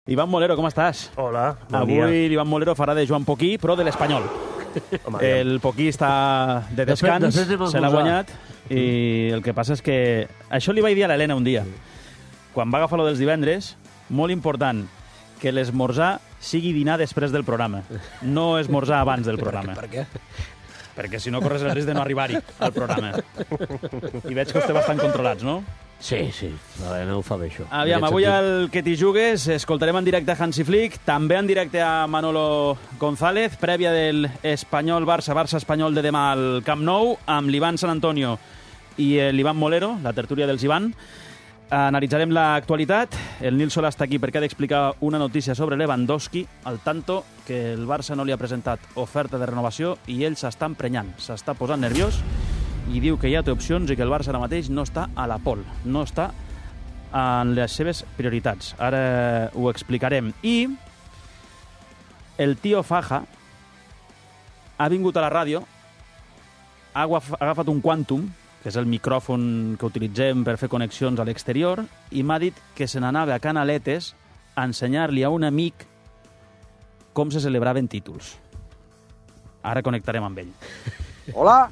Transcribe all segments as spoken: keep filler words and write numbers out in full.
Iván Molero, com estàs? Hola, bon Avui dia. l'Iván Molero farà de Joan Poquí, però de l'Espanyol. Home, El Poquí està de descans, Després- després anem a se l'ha esmorzar. guanyat, i el que passa és que... Això li vaig dir a l'Helena un dia, quan va agafar lo dels divendres, molt important, que l'esmorzar sigui dinar després del programa, no esmorzar abans del programa. Per què? Perquè si no corres el risc de no arribar-hi al programa. I veig que esteu bastant controlats, no? Sí, sí, l'Helena ho fa bé, això. Aviam, En aquest avui sentit. al Que t'hi jugues escoltarem en directe a Hansi Flick, també en directe a Manolo González, prèvia del Espanyol-Barça, Barça-Espanyol de demà al Camp Nou, amb l'Ivan San Antonio i l'Ivan Molero, la tertúlia dels Ivan. Analitzarem l'actualitat. El Nil Solà està aquí perquè ha d'explicar una notícia sobre Lewandowski, al tanto que el Barça no li ha presentat oferta de renovació i ell s'està emprenyant, s'està posant nerviós i diu que ja té opcions i que el Barça ara mateix no està a la pol, no està en les seves prioritats. Ara ho explicarem. I el tio Faja ha vingut a la ràdio, ha agaf- ha agafat un Quantum, que és el micròfon que utilitzem per fer connexions a l'exterior, i m'ha dit que se n'anava a Canaletes a ensenyar-li a un amic com se celebraven títols. Ara connectarem amb ell. Hola.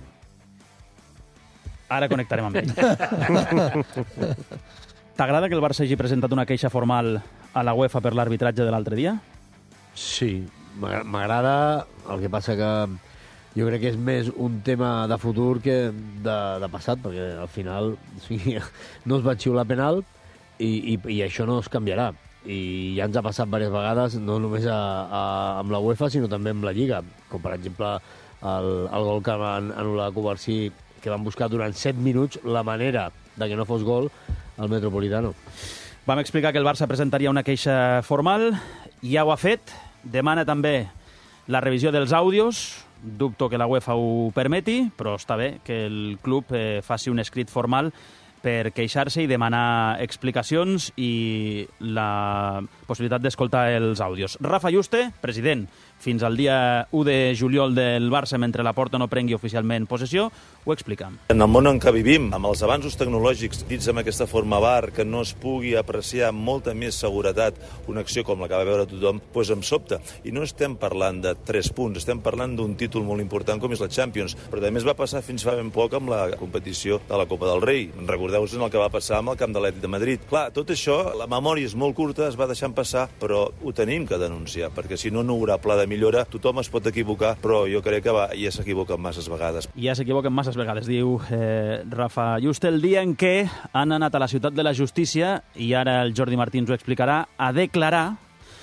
Ara connectarem amb ell. T'agrada que el Barça hagi presentat una queixa formal a la UEFA per l'arbitratge de l'altre dia? Sí, m'agra- m'agrada, el que passa que jo crec que és més un tema de futur que de, de passat, perquè al final o sigui, no es va xiular penal i, i, i això no es canviarà. I ja ens ha passat diverses vegades, no només a, a, amb la UEFA, sinó també amb la Lliga, com per exemple el, el gol que van anul·lar a Covarsí, que van buscar durant set minuts la manera de que no fos gol al Metropolitano. Vam explicar que el Barça presentaria una queixa formal, ja ho ha fet, demana també la revisió dels àudios, dubto que la UEFA ho permeti, però està bé que el club eh, faci un escrit formal per queixar-se i demanar explicacions i la possibilitat d'escoltar els àudios. Rafa Yuste, president, fins al dia u de juliol del Barça, mentre la Porta no prengui oficialment possessió, ho explica. En el món en què vivim, amb els avanços tecnològics dits amb aquesta forma V A R, que no es pugui apreciar amb molta més seguretat una acció com la que va veure tothom, doncs em sobta. I no estem parlant de tres punts, estem parlant d'un títol molt important com és la Champions, però també es va passar fins fa ben poc amb la competició de la Copa del Rei. Recordeu-vos en el que va passar amb el camp de l'Atlètic de Madrid. Clar, tot això, la memòria és molt curta, es va deixant passar, però ho tenim que denunciar, perquè si no, no hi haurà pla de millora. Tothom es pot equivocar, però jo crec que va, ja s'equivoquen masses vegades. Ja s'equivoquen masses vegades, diu eh, Rafa Juste, el dia en què han anat a la ciutat de la justícia, i ara el Jordi Martí ens ho explicarà, a declarar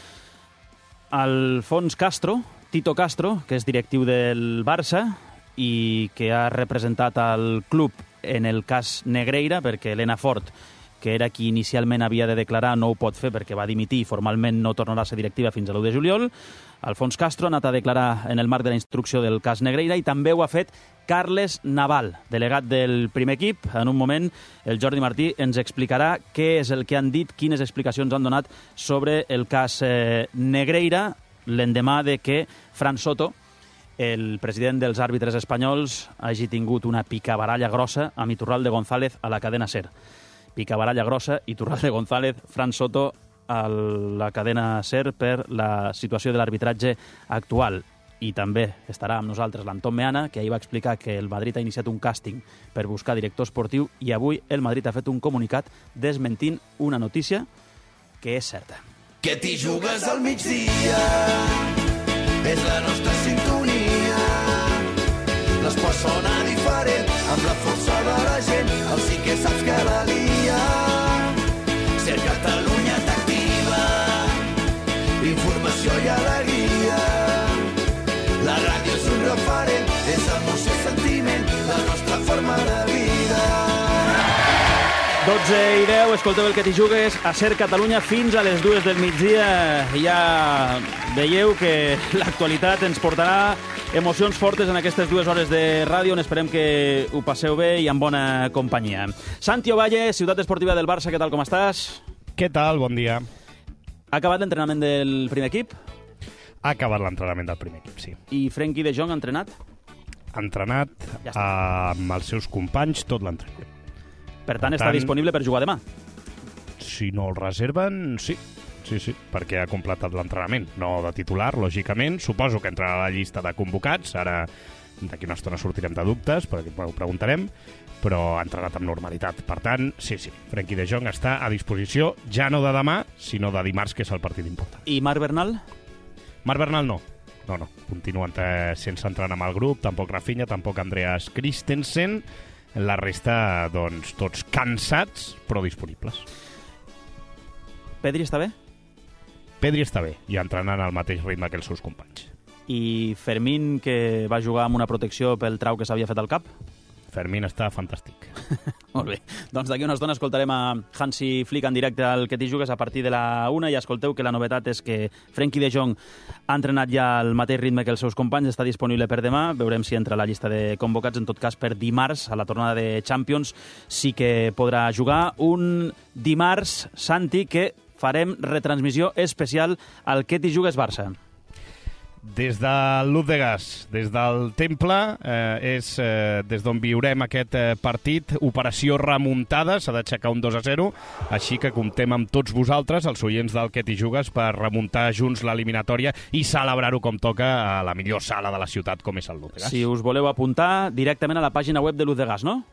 Alfons Castro, Tito Castro, que és directiu del Barça i que ha representat al club en el cas Negreira, perquè Elena Fort, que era qui inicialment havia de declarar, no ho pot fer perquè va dimitir i formalment no tornarà a ser directiva fins a l'u de juliol. Alfons Castro ha anat a declarar en el marc de la instrucció del cas Negreira i també ho ha fet Carles Naval, delegat del primer equip. En un moment el Jordi Martí ens explicarà què és el que han dit, quines explicacions han donat sobre el cas eh, Negreira, l'endemà de que Fran Soto, el president dels àrbitres espanyols, hagi tingut una picabaralla grossa amb Iturralde González a la cadena SER. Picabaralla grossa, Iturralde González, Fran Soto a la cadena SER per la situació de l'arbitratge actual. I també estarà amb nosaltres l'Anton Meana, que ahir va explicar que el Madrid ha iniciat un càsting per buscar director esportiu i avui el Madrid ha fet un comunicat desmentint una notícia que és certa. Que t'hi jugues al migdia, és la nostra sintonia. L'esport sona diferent, amb la força de la gent, el sí que saps que la lia. Ser Catalunya t'activa, informació i alegria. La ràdio és un referent, és emoció i sentiment, la nostra forma de vida. dotze i deu, escolteu el Que t'hi jugues a Ser Catalunya fins a les dues del migdia. Ja veieu que l'actualitat ens portarà emocions fortes en aquestes dues hores de ràdio, on esperem que ho passeu bé i en bona companyia. Santi Ovalle, Ciutat Esportiva del Barça, què tal, com estàs? Què tal? Bon dia. Ha acabat l'entrenament del primer equip Ha acabat l'entrenament del primer equip, sí. i Frenkie de Jong ha entrenat. Ha entrenat Ja ja amb els seus companys tot l'entrenament. Per tant, Per està tant- disponible per jugar demà. Si no el reserven, sí. sí, sí, perquè ha completat l'entrenament, no de titular, lògicament. Suposo que entrarà a la llista de convocats, ara d'aquí una estona sortirem de dubtes, perquè ho preguntarem, però ha entrenat amb normalitat. Per tant, sí, sí, Frenkie de Jong està a disposició ja no de demà, sinó de dimarts, que és el partit important. I Marc Bernal? Marc Bernal no. No, no, continuen sense entrenar amb el grup, tampoc Rafinha, tampoc Andreas Christensen. La resta, doncs, tots cansats, però disponibles. Pedri està bé? Pedri està bé, i entrenant al mateix ritme que els seus companys. I Fermín, que va jugar amb una protecció pel trau que s'havia fet al cap? Fermín està fantàstic. Molt bé. Doncs d'aquí una estona escoltarem a Hansi Flick en directe al Que t'hi jugues a partir de la una i escolteu que la novetat és que Frenkie de Jong ha entrenat ja al mateix ritme que els seus companys, està disponible per demà, veurem si entra a la llista de convocats, en tot cas per dimarts, a la tornada de Champions, sí que podrà jugar un dimarts, Santi, que farem retransmissió especial al Que t'hi jugues Barça. Des de l'Ut de Gas, des del Temple, eh, és eh, des d'on viurem aquest eh, partit. Operació remuntada, s'ha d'aixecar un dos a zero, així que comptem amb tots vosaltres, els oients del Que t'hi jugues, per remuntar junts l'eliminatòria i celebrar-ho com toca a la millor sala de la ciutat, com és el L'Ut de Gas. Si us voleu apuntar, directament a la pàgina web de l'Ut de Gas, no?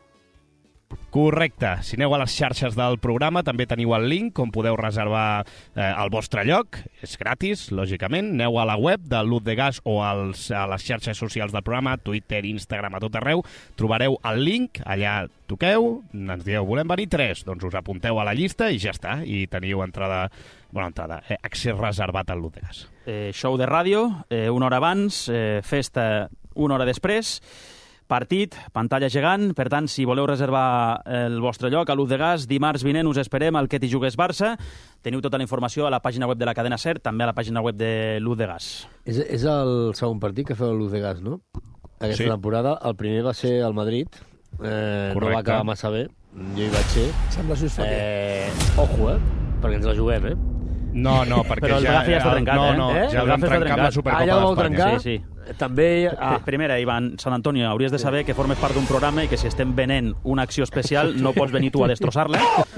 Correcte. Si aneu a les xarxes del programa també teniu el link on podeu reservar eh, el vostre lloc. És gratis, lògicament. Aneu a la web de l'Ut de Gas o als, a les xarxes socials del programa, Twitter, Instagram, a tot arreu. Trobareu el link, allà toqueu, ens dieu, volem venir tres, doncs us apunteu a la llista i ja està. I teniu entrada, bona entrada, eh, accés reservat al L'Ut de Gas. Eh, show de ràdio, eh, una hora abans, eh, festa una hora després, partit, pantalla gegant, per tant, si voleu reservar el vostre lloc a l'Ut de Gas, dimarts vinent us esperem al Que t'hi jugues Barça. Teniu tota la informació a la pàgina web de la cadena SER, també a la pàgina web de l'Ut de Gas. És, és el segon partit que feu a l'Ut de Gas, no? Aquesta Sí. temporada. El primer va ser al Madrid. Eh, no va acabar massa bé. Jo hi vaig ser. Sembla just fa Eh, ojo, eh? Perquè ens la juguem, eh? No, no, perquè Però el ja... Gafe ja està trencat, no, eh? no, Eh? ja El vam Gafe està trencar amb la trencat. Supercopa Ah, ja el vau d'Espanya. trencar? Sí, sí. També... Ah. Primera, Ivan, Sant Antonio, hauries de saber que formes part d'un programa i que si estem venent una acció especial no pots venir tu a destrossar-la.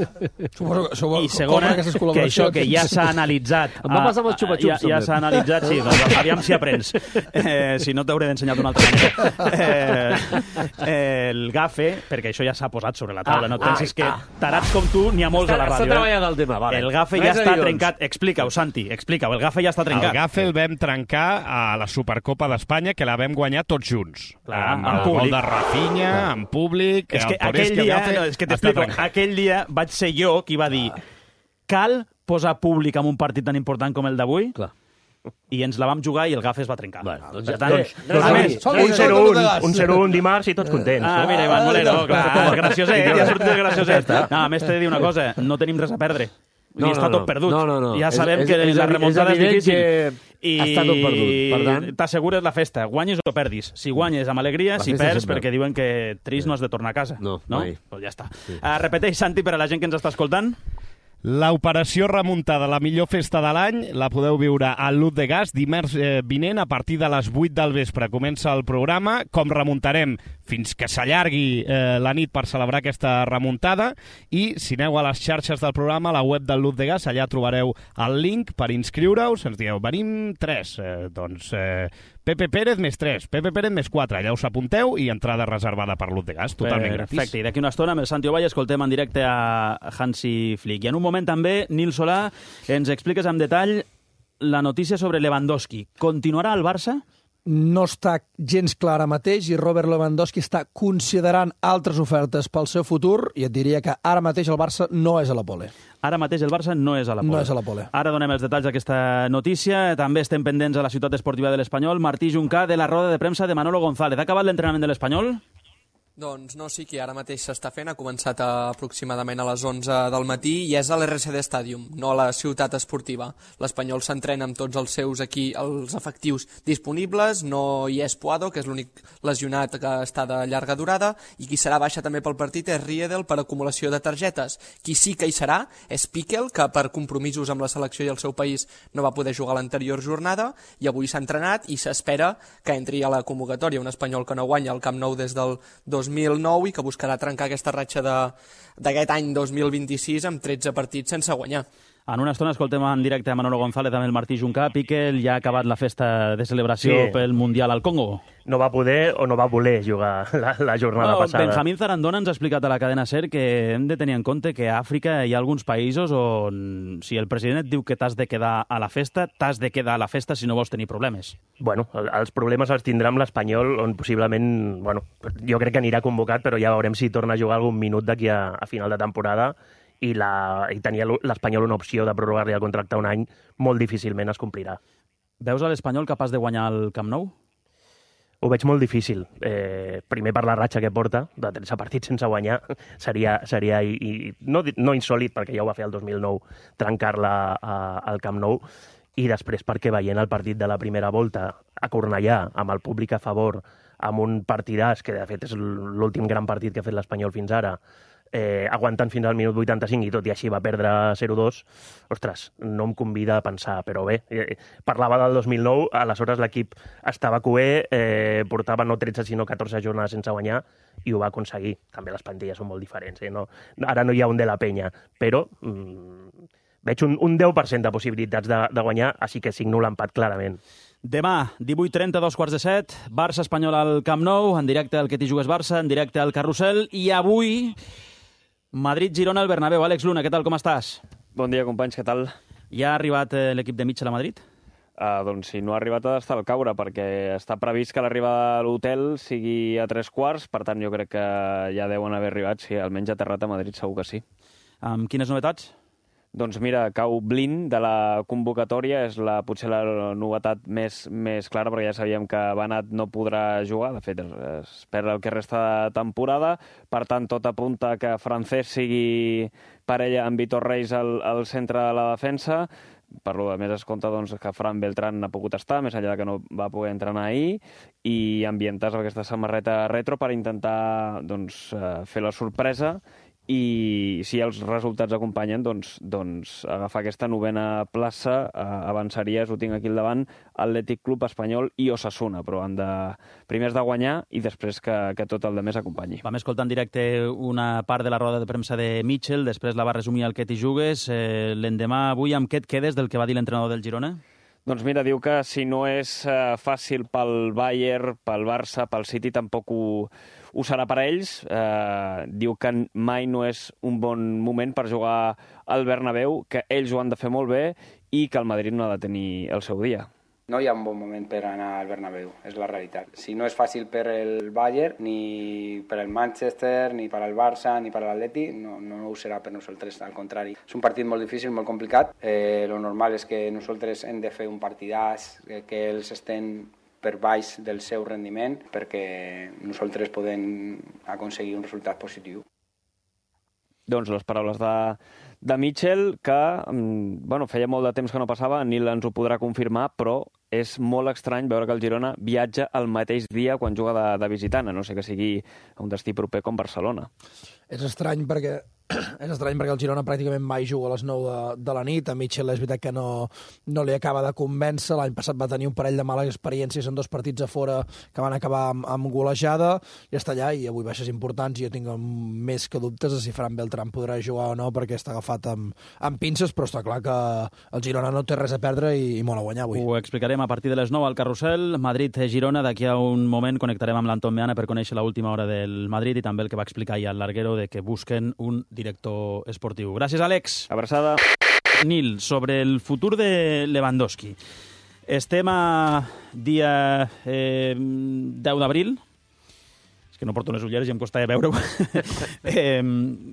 Suposo que suposo, I segona, que això que ja s'ha analitzat... Em va passar amb els xupa-xups, Ja, ja també. s'ha analitzat, sí, doncs aviam si aprens. Eh, si no t'hauré d'ensenyar d'una altra manera. Eh, el Gafe, perquè això ja s'ha posat sobre la taula, Ah, no et pensis ah, que ah. tarats com tu n'hi ha molts a la Està ràdio. treballant el tema, vale. El Gafe ja Res a està dir, doncs. trencat. Explica-ho, Santi, explica-ho. El Gafe ja està El trencat. Gafe el vam trencar a la Supercopa d'Espanya, que la vam guanyar tots junts. Clar, amb en el gol públic. de Rafinha, en públic... És que el Torres, aquell el dia, Gafe no, és que està t'explico, trencat. aquell dia vaig ser jo qui va dir cal posar públic en un partit tan important com el d'avui? Clar. I ens la vam jugar i el Gafe es va trencar. Bueno, doncs Per ja- tant, doncs- a més, Som- Un som zero del un, Gas. un zero un dimarts i tots contents. Ah, no? mira, Ivan Molero, clar, el gracioset, I ja ha sortit el gracioset. No, a més, t'he de dir una cosa, no tenim res a perdre. No, No, està no, tot perdut. no, no, no. Ja És- sabem és- que és la evi- remuntada és és, evident difícil. que està tot perdut. Per tant- t'assegures la festa. Guanyes o perdis. Si guanyes amb alegria, La si festa perds, sempre. perquè diuen que trist no has de tornar a casa. No, no? mai. Pues ja està. Sí. Uh, repeteix, Santi, per a la gent que ens està escoltant. L'operació remuntada, la millor festa de l'any, la podeu viure a l'Ut de Gas dimarts eh, vinent a partir de les vuit del vespre. Comença el programa, com remuntarem fins que s'allargui eh, la nit per celebrar aquesta remuntada, i si aneu a les xarxes del programa, a la web del L'Ut de Gas, allà trobareu el link per inscriure-us. Ens dieu, venim tres, eh, doncs eh, Pepe Pérez més tres, Pepe Pérez més quatre, allà us apunteu i entrada reservada per L'Ut de Gas, totalment gratis. Perfecte, i d'aquí una estona amb el Santi Ovall escoltem en directe a Hansi Flick. I en un moment també, Nil Solà, ens expliques en detall la notícia sobre Lewandowski. Continuarà al Barça? No està gens clar ara mateix i Robert Lewandowski està considerant altres ofertes pel seu futur i et diria que ara mateix el Barça no és a la pole. Ara mateix el Barça no és a la pole. No és a la pole. Ara donem els detalls d'aquesta notícia. També estem pendents a la ciutat esportiva de l'Espanyol. Martí Juncà, de la roda de premsa de Manolo González. Ha acabat l'entrenament de l'Espanyol? Doncs no, sí que ara mateix s'està fent, ha començat a, aproximadament a les onze del matí i és a l'R C D Stadium, no a la ciutat esportiva. L'Espanyol s'entrena amb tots els seus aquí, els efectius disponibles, no hi és Puado, que és l'únic lesionat que està de llarga durada, i qui serà baixa també pel partit és Riedel per acumulació de targetes. Qui sí que hi serà és Piquel, que per compromisos amb la selecció i el seu país no va poder jugar l'anterior jornada, i avui s'ha entrenat i s'espera que entri a la convocatòria un espanyol que no guanya al Camp Nou des del dos mil nou i que buscarà trencar aquesta ratxa de- d'aquest any dos mil vint-i-sis amb tretze partits sense guanyar. En una estona escoltem en directe a Manolo González amb el Martí Juncà. Piqué ja ha acabat la festa de celebració sí. pel Mundial al Congo. No va poder o no va voler jugar la, la jornada no, passada. Benjamín Zarandona ens ha explicat a la cadena SER que hem de tenir en compte que a Àfrica hi ha alguns països on si el president et diu que t'has de quedar a la festa, t'has de quedar a la festa si no vols tenir problemes. Bueno, els problemes els tindrà amb l'Espanyol, on possiblement, bueno, jo crec que anirà convocat, però ja veurem si torna a jugar algun minut d'aquí a, a final de temporada. I, la, i tenia l'Espanyol una opció de prorrogar-li el contracte un any, molt difícilment es complirà. Veus a l'Espanyol capaç de guanyar el Camp Nou? Ho veig molt difícil. Eh, primer per la ratxa que porta, de tretze partits sense guanyar, seria, seria i, i, no, no insòlit, perquè ja ho va fer el dos mil nou, trencar-la al Camp Nou, i després perquè veient el partit de la primera volta a Cornellà, amb el públic a favor, amb un partidàs, que de fet és l'últim gran partit que ha fet l'Espanyol fins ara, Eh, aguantant fins al minut vuitanta-cinc i tot i així va perdre zero dos, ostres, no em convida a pensar, però bé, eh, parlava del dos mil nou, aleshores l'equip estava cué, eh, portava no tretze sinó catorze jornades sense guanyar i ho va aconseguir. També les plantilles són molt diferents, eh? no, ara no hi ha un de la penya, però mm, veig un, un deu per cent de possibilitats de, de guanyar, així que signo l'empat clarament. Demà, divuit trenta, dos quarts de set, Barça-Espanyol al Camp Nou, en directe al Que t'hi jugues Barça, en directe al Carrusel, i avui Madrid-Girona al Bernabéu. Àlex Luna, què tal, com estàs? Bon dia, companys, què tal? Ja ha arribat eh, l'equip de Mitchell a Madrid? Uh, doncs si no ha arribat ha d'estar al caure, perquè està previst que l'arribada a l'hotel sigui a tres quarts, per tant jo crec que ja deuen haver arribat, sí, almenys aterrat a Madrid segur que sí. Amb quines novetats? Doncs mira, cau Blin de la convocatòria, és la, potser la novetat més, més clara, perquè ja sabíem que Banat no podrà jugar, de fet es perd el que resta de temporada, per tant tot apunta que Francesc sigui parella amb Vitor Reis al, al centre de la defensa. Per lo de més es compta doncs, que Fran Beltrán ha pogut estar, més enllà que no va poder entrenar ahir, i ambientar-se amb aquesta samarreta retro per intentar doncs, fer la sorpresa i si els resultats acompanyen, doncs, doncs agafar aquesta novena plaça eh, avançaries, ho tinc aquí al davant, Atlètic Club Espanyol i Osasuna, però han de primers de guanyar i després que, que tot el de més acompanyi. Vam escoltar en directe una part de la roda de premsa de Mitchell, després la va resumir al Que t'hi jugues. Eh, l'endemà avui amb què et quedes del que va dir l'entrenador del Girona? Doncs mira, diu que si no és eh, fàcil pel Bayern, pel Barça, pel City, tampoc ho, ho serà per a ells. Eh, diu que mai no és un bon moment per jugar al Bernabéu, que ells ho han de fer molt bé i que el Madrid no ha de tenir el seu dia. No hi ha un bon moment per anar al Bernabéu, és la realitat. Si no és fàcil per el Bayern, ni per el Manchester, ni per al Barça, ni per a l'Atleti, no, no ho serà per nosaltres, al contrari. És un partit molt difícil, molt complicat. Eh, lo normal és que nosaltres hem de fer un partidàs, que, que ells estem per baix del seu rendiment, perquè nosaltres podem aconseguir un resultat positiu. Doncs les paraules de, de Mitchell, que bueno, feia molt de temps que no passava, Nil ens ho podrà confirmar, però és molt estrany veure que el Girona viatja el mateix dia quan juga de, de visitant, a no sé que sigui un destí proper com Barcelona. És estrany perquè és estrany perquè el Girona pràcticament mai juga a les nou de, de la nit. A Mitchell és veritat que no, no li acaba de convèncer. L'any passat va tenir un parell de males experiències en dos partits a fora que van acabar amb, amb golejada i està allà, i avui baixes importants, i jo tinc més que dubtes de si Fran Beltrán podrà jugar o no, perquè està agafat amb, amb pinces, però està clar que el Girona no té res a perdre i, i molt a guanyar avui. Ho explicarem a partir de les nou al Carrusel. Madrid-Girona, d'aquí a un moment connectarem amb l'Anton Meana per conèixer l'última hora del Madrid i també el que va explicar ja el Larguero de que busquen un director esportiu. Gràcies, Àlex. Abraçada. Nil, sobre el futur de Lewandowski. Estem a dia eh, deu d'abril. És que no porto les ulleres i em costa veure-ho. eh,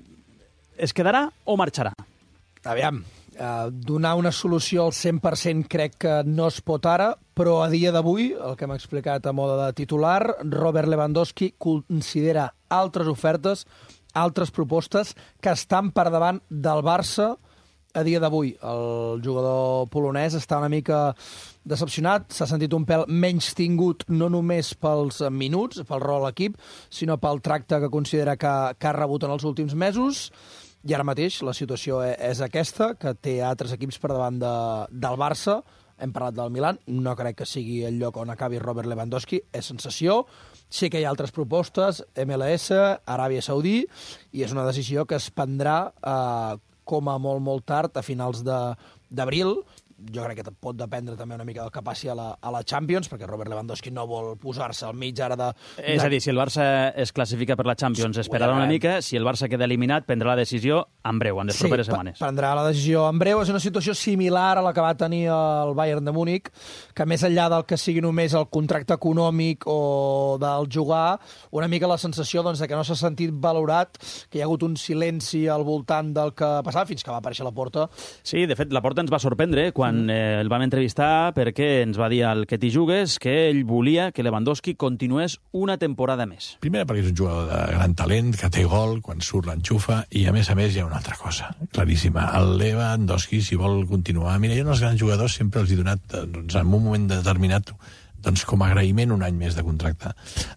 es quedarà o marxarà? Aviam, eh, donar una solució al cent per cent crec que no es pot ara, però a dia d'avui, el que hem explicat a mode de titular, Robert Lewandowski considera altres ofertes, altres propostes que estan per davant del Barça a dia d'avui. El jugador polonès està una mica decepcionat, s'ha sentit un pèl menys tingut no només pels minuts, pel rol a l'equip, sinó pel tracte que considera que, que ha rebut en els últims mesos. I ara mateix la situació és aquesta, que té altres equips per davant de, del Barça. Hem parlat del Milan, no crec que sigui el lloc on acabi Robert Lewandowski, és sensació. Sí que hi ha altres propostes, M L S, Aràbia Saudí, i és una decisió que es prendrà eh, com a molt, molt tard, a finals d'abril. Jo crec que pot dependre també una mica del que passi a la, a la Champions, perquè Robert Lewandowski no vol posar-se al mig ara de... de... És a dir, si el Barça es classifica per la Champions, esperarà una mica, si el Barça queda eliminat, prendrà la decisió en breu, en les sí, properes setmanes. Sí, prendrà la decisió en breu. És una situació similar a la que va tenir el Bayern de Múnich, que més enllà del que sigui només el contracte econòmic o del jugar, una mica la sensació doncs, de que no s'ha sentit valorat, que hi ha hagut un silenci al voltant del que passava fins que va aparèixer la Porta. Sí, de fet, la Porta ens va sorprendre quan quan eh, el vam entrevistar perquè ens va dir al Que t'hi jugues que ell volia que Lewandowski continués una temporada més. Primera perquè és un jugador de gran talent, que té gol, quan surt l'enxufa, i a més a més hi ha una altra cosa, claríssima. El Lewandowski, si vol continuar... Mira, jo als grans jugadors sempre els he donat, doncs, en un moment determinat, doncs, com a agraïment un any més de contracte.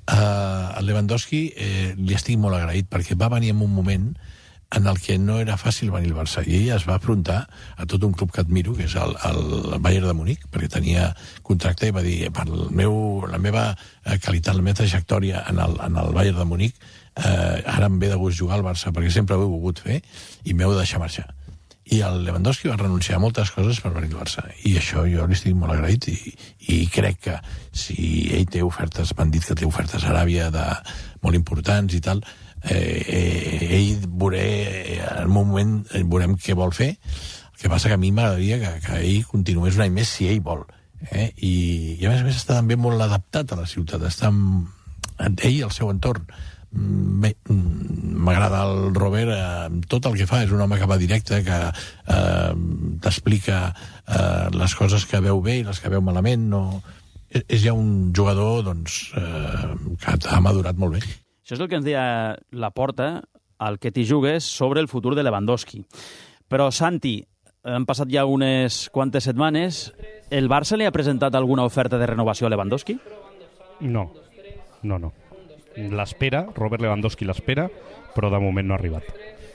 Uh, el Lewandowski eh, li estic molt agraït perquè va venir en un moment en el que no era fàcil venir al Barça, i ell es va afrontar a tot un club que admiro, que és el, el Bayern de Múnich, perquè tenia contracte i va dir, per el meu, la meva qualitat, la meva trajectòria en el, en el Bayern de Múnich, eh, ara em ve de gust jugar al Barça, perquè sempre ho he volgut fer, i m'heu de deixar marxar. I el Lewandowski va renunciar a moltes coses per venir al Barça, i això jo li estic molt agraït, i, i crec que si ell té ofertes, m'han dit que té ofertes a Aràbia de, molt importants i tal, eh, eh, ell veuré, en un moment veurem què vol fer. El que passa que a mi m'agradaria que, que ell continués un any més si ell vol, eh? I, i a més a més està també molt adaptat a la ciutat, està amb, ell i el seu entorn. Bé, m'agrada el Robert, eh, tot el que fa, és un home que va directe, que eh, t'explica eh, les coses que veu bé i les que veu malament. No... És, és ja un jugador doncs, eh, que ha madurat molt bé. Això és el que ens deia Laporta al Que t'hi jugues sobre el futur de Lewandowski. Però, Santi, han passat ja unes quantes setmanes. El Barça li ha presentat alguna oferta de renovació a Lewandowski? No, no, no. L'espera, Robert Lewandowski l'espera, però de moment no ha arribat.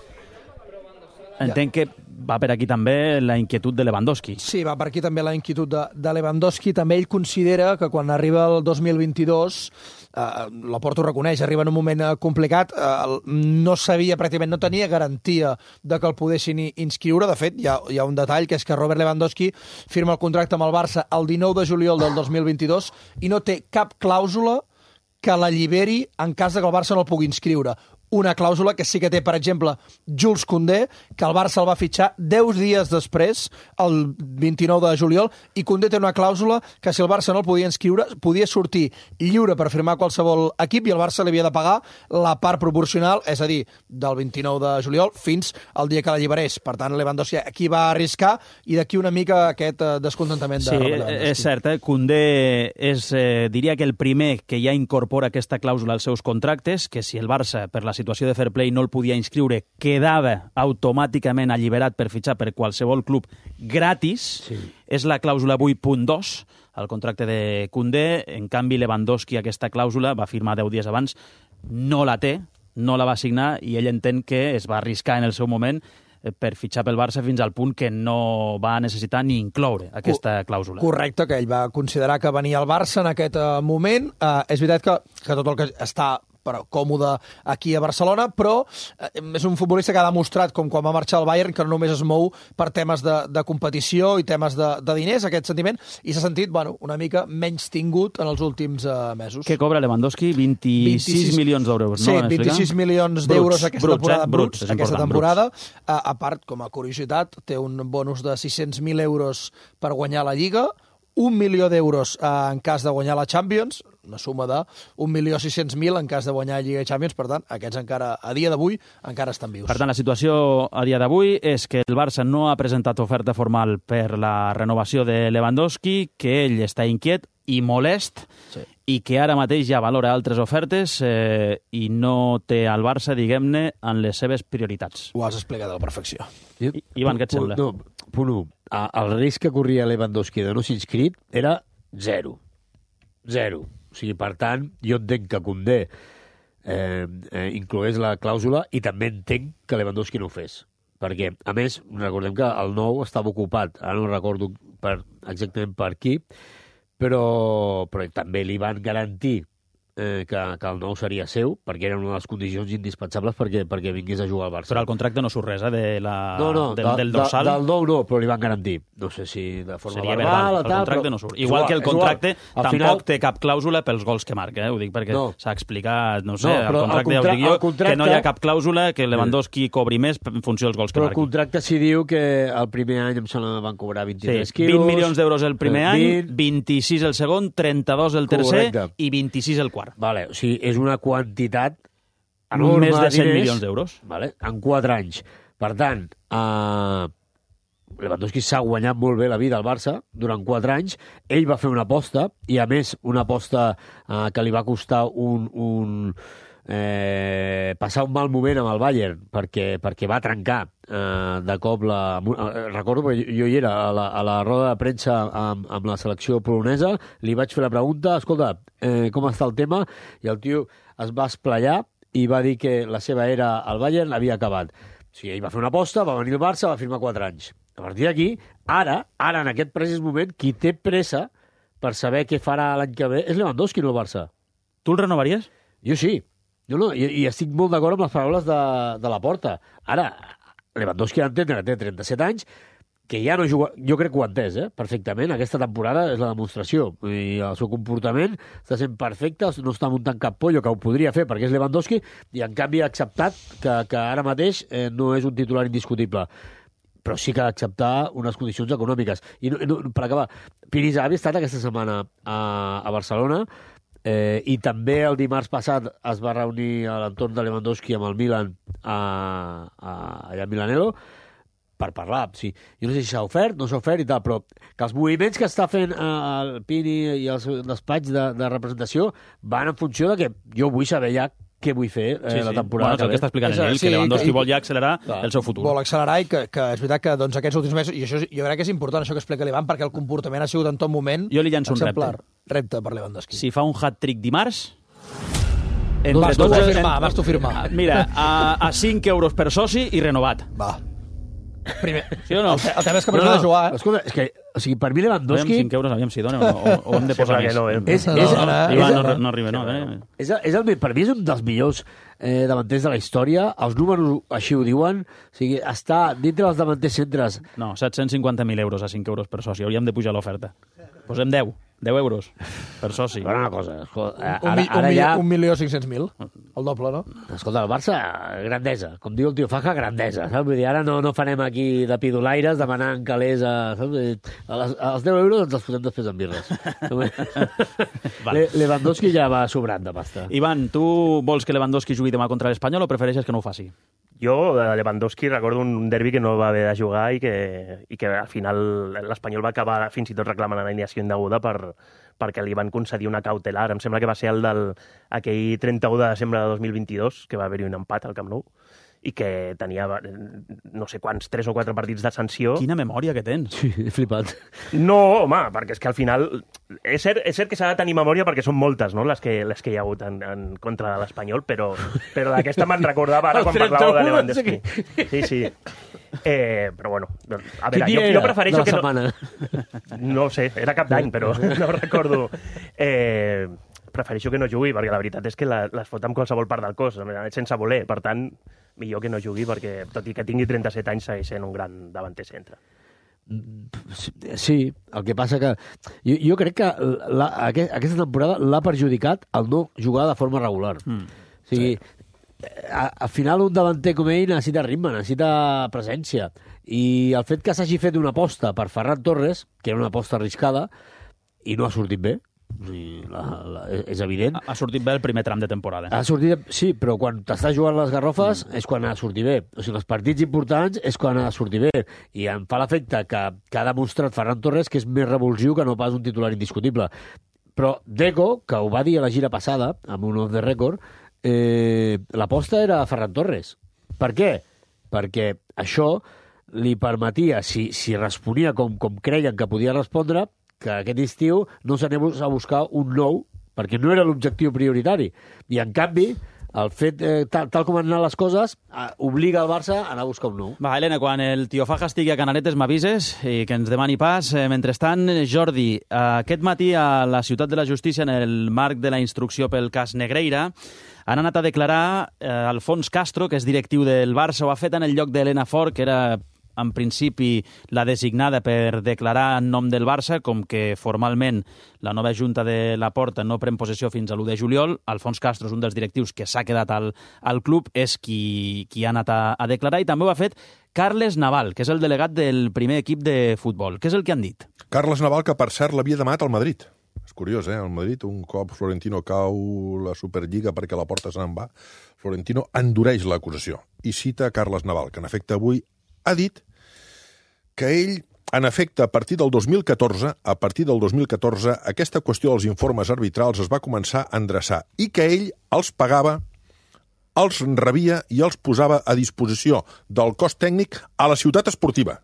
Entenc que va per aquí també la inquietud de Lewandowski. Sí, va per aquí també la inquietud de, de Lewandowski. També ell considera que quan arriba el dos mil vint-i-dos, eh, Laporta ho reconeix, arriba en un moment complicat, eh, no sabia, pràcticament no tenia garantia de que el poguessin inscriure. De fet, hi ha, hi ha un detall, que és que Robert Lewandowski firma el contracte amb el Barça el dinou de juliol del dos mil vint-i-dos i no té cap clàusula que l'alliberi en cas de que el Barça no el pugui inscriure. Una clàusula que sí que té, per exemple, Jules Koundé, que el Barça el va fitxar deu dies després, el vint-i-nou de juliol, i Koundé té una clàusula que si el Barça no el podia inscriure, podia sortir lliure per firmar qualsevol equip i el Barça li havia de pagar la part proporcional, és a dir, del vint-i-nou de juliol fins al dia que l'alliberés. Per tant, Lewandowski aquí va arriscar i d'aquí una mica aquest eh, descontentament de sí, Robert Lewandowski. És cert, eh? Koundé és, eh, diria que el primer que ja incorpora aquesta clàusula als seus contractes, que si el Barça, per la situació de fair play, no el podia inscriure, quedava automàticament alliberat per fitxar per qualsevol club gratis. Sí. És la clàusula vuit punt dos, el contracte de Koundé. En canvi, Lewandowski aquesta clàusula va firmar deu dies abans, no la té, no la va signar, i ell entén que es va arriscar en el seu moment per fitxar pel Barça fins al punt que no va necessitar ni incloure aquesta clàusula. Correcte, que ell va considerar que venia al Barça en aquest moment. Uh, és veritat que, que tot el que està però còmode aquí a Barcelona, però eh, és un futbolista que ha demostrat, com quan va marxar al Bayern, que no només es mou per temes de, de competició i temes de, de diners, aquest sentiment, i s'ha sentit, bueno, una mica menys tingut en els últims eh, mesos. Què cobra Lewandowski? vint-i-sis milions d'euros, sí, no? Sí, vint-i-sis milions d'euros aquesta bruts, temporada. Eh? Bruts, bruts, aquesta temporada. A, a part, com a curiositat, té un bonus de sis-cents mil euros per guanyar la Lliga, un milió d'euros eh, en cas de guanyar la Champions, una suma de un milió sis-cents mil en cas de guanyar la Lliga de Champions, per tant, aquests encara, a dia d'avui, encara estan vius. Per tant, la situació a dia d'avui és que el Barça no ha presentat oferta formal per la renovació de Lewandowski, que ell està inquiet i molest, sí, i que ara mateix ja valora altres ofertes eh, i no té al Barça, diguem-ne, en les seves prioritats. Ho has explicat a la perfecció. I, Ivan, què et sembla? No, punt u. El risc que corria Lewandowski de no ser inscrit era zero. Zero. O sigui, per tant, jo entenc que Koundé eh, eh, inclogués la clàusula i també entenc que Lewandowski no ho fes. Perquè, a més, recordem que el nou estava ocupat, ara no recordo per, exactament per qui, però, però també li van garantir eh, que, que el nou seria seu, perquè era una de les condicions indispensables perquè, perquè vingués a jugar al Barça. Però al contracte no surt res, eh, de la, no, no, del, de, del dorsal. De, del nou no, però li van garantir. No sé si de forma Seria verbal verbal, o el tal, contracte però... no surt. Igual que el contracte tampoc final... té cap clàusula pels gols que marca, eh? Ho dic perquè no. s'ha explicat, no sé, no, el contracte, el ja ho dic jo, contracte... que no hi ha cap clàusula que Lewandowski cobri més en funció dels gols que però marqui. Però el contracte s'hi diu que el primer any em sembla van cobrar vint-i-tres sí, quilos... vint milions d'euros el primer eh, any, vint-i-sis el segon, trenta-dos el tercer correcte. I vint-i-sis el quart. Vale, o sigui, és una quantitat enorme més de cent diners, milions d'euros. Vale, en quatre anys. Per tant, eh, Lewandowski s'ha guanyat molt bé la vida al Barça durant quatre anys. Ell va fer una aposta, i a més una aposta eh, que li va costar un, un, eh, passar un mal moment amb el Bayern, perquè, perquè va trencar eh, de cop la... Eh, recordo que jo hi era a la, a la roda de premsa amb, amb la selecció polonesa, li vaig fer la pregunta, escolta, eh, com està el tema? I el tio es va esplayar i va dir que la seva era al Bayern havia acabat. O sigui, ell va fer una aposta, va venir al Barça, va firmar quatre anys. A partir d'aquí, ara, ara, en aquest precís moment, qui té pressa per saber què farà l'any que ve és Lewandowski, no el Barça. Tu el renovaries? Jo sí. Jo no, i, i estic molt d'acord amb les paraules de, de la Porta. Ara, Lewandowski ha d'entendre que té trenta-set anys, que ja no juga... Jo crec que ho ha entès, eh? Perfectament. Aquesta temporada és la demostració. I el seu comportament està sent perfecte, no està muntant cap pollo, que ho podria fer perquè és Lewandowski, i en canvi ha acceptat que, que ara mateix eh, no és un titular indiscutible. Però sí que ha d'acceptar unes condicions econòmiques. I no, no, per acabar, Piriza havia estat aquesta setmana a, a Barcelona, eh, i també el dimarts passat es va reunir a l'entorn de Lewandowski amb el Milan a, a, allà a Milanello per parlar. Sí. Jo no sé si s'ha ofert, no s'ha ofert i tal, però que els moviments que està fent eh, el Pini i els despatx de, de representació van en funció de que jo vull saber ja què vull fer eh, sí, sí. la temporada. Bueno, és el que està explicant ell, sí, que Lewandowski vol ja accelerar clar. el seu futur. Vol accelerar i que, que és veritat que doncs, aquests últims mesos, i això jo crec que és important això que explica l'Ivan, perquè el comportament ha sigut en tot moment jo li llanço exemplar. un repte. Repte per Lewandowski. Si fa un hat-trick dimarts... Entre vas tu tots, firmar, en... vas tu firmar. Mira, a, a cinc euros per soci i renovat. Va. Primer. Sí o no? El, el tema és que no, no, de jugar, eh? Escolta, és que, o sigui, per mi Lewandowski... cinc euros, aviam si dona, o, o hem de posar més. No, eh? és, és, és, no, és, Ivan, no, no arriba, no. Eh? És, és el, per mi és un dels millors eh, davanters de la història. Els números així ho diuen. O sigui, està dintre dels davanters centres... No, set-cents cinquanta mil euros a cinc euros per soci. Hauríem de pujar l'oferta. Posem deu. deu euros per soci. Però una cosa, escolta, ara, un, ara un, ja... un milió cinc-cents mil, el doble, no? Escolta, el Barça, grandesa. Com diu el tio Faja, grandesa. Saps? Vull dir, ara no, no farem aquí de pidolaires demanant calés a... Saps? A les, als deu euros ens els posem després amb birres. Le, Lewandowski ja va sobrant de pasta. Ivan, tu vols que Lewandowski jugui demà contra l'Espanyol o prefereixes que no ho faci? Jo, a Lewandowski, recordo un derbi que no va haver de jugar i que, i que al final l'Espanyol va acabar fins i tot reclamant alineació indeguda per, perquè li van concedir una cautelar. Em sembla que va ser el del aquell trenta-u de desembre de dos mil vint-i-dos, que va haver-hi un empat al Camp Nou, i que tenia no sé quants, tres o quatre partits de sanció. Quina memòria que tens. Sí, he flipat. No, home, perquè és que al final... És cert, és cert que s'ha de tenir memòria perquè són moltes, no?, les que, les que hi ha hagut en, en contra de l'Espanyol, però, però d'aquesta me'n recordava ara quan parlàveu de Lewandowski. Sí, sí. Eh, però bueno, a veure, jo, jo prefereixo que no... No ho sé, era cap d'any, però no recordo... Eh, prefereixo que no jugui, perquè la veritat és que la, les fot amb qualsevol part del cos, sense voler. Per tant, millor que no jugui, perquè tot i que tingui trenta-set anys segueix sent un gran davanter centre. Sí, el que passa que... Jo, jo crec que la, aquest, aquesta temporada l'ha perjudicat el no jugar de forma regular. Mm. O sigui, sí. a, al final un davanter com ell necessita ritme, necessita presència. I el fet que s'hagi fet una aposta per Ferran Torres, que era una aposta arriscada, i no ha sortit bé, la, la, és evident. Ha sortit bé el primer tram de temporada. Ha sortit, sí, però quan t'estàs jugant les garrofes mm. és quan ha de sortir bé. O sigui, els partits importants és quan ha de sortir bé. I em fa l'efecte que, que ha demostrat Ferran Torres que és més revulsiu que no pas un titular indiscutible. Però Deco, que ho va dir a la gira passada, amb un off the record, eh, l'aposta era Ferran Torres. Per què? Perquè això li permetia, si, si responia com, com creien que podia respondre, que aquest estiu no s'anés a buscar un nou, perquè no era l'objectiu prioritari. I, en canvi, el fet, eh, tal, tal com han anat les coses, eh, obliga el Barça a anar a buscar un nou. Va, Helena, quan el tio Faja estigui a Canaletes m'avises i que ens demani pas. Eh, mentrestant, Jordi, eh, aquest matí a la Ciutat de la Justícia, en el marc de la instrucció pel cas Negreira, han anat a declarar eh, Alfons Castro, que és directiu del Barça, ho ha fet en el lloc d'Helena Fort, que era en principi la designada per declarar en nom del Barça, com que formalment la nova Junta de la Porta no pren possessió fins a l'u de juliol. Alfons Castro és un dels directius que s'ha quedat al, al club, és qui, qui ha anat a, a declarar, i també ho ha fet Carles Naval, que és el delegat del primer equip de futbol. Què és el que han dit? Carles Naval, que per cert l'havia demanat al Madrid. És curiós, eh? El Madrid, un cop Florentino cau la Superliga perquè la Porta se n'en va, Florentino endureix l'acusació i cita Carles Naval, que en efecte avui ha dit que ell, en efecte, a partir del dos mil catorze, a partir del dos mil catorze, aquesta qüestió dels informes arbitrals es va començar a endreçar i que ell els pagava, els rebia i els posava a disposició del cos tècnic a la ciutat esportiva,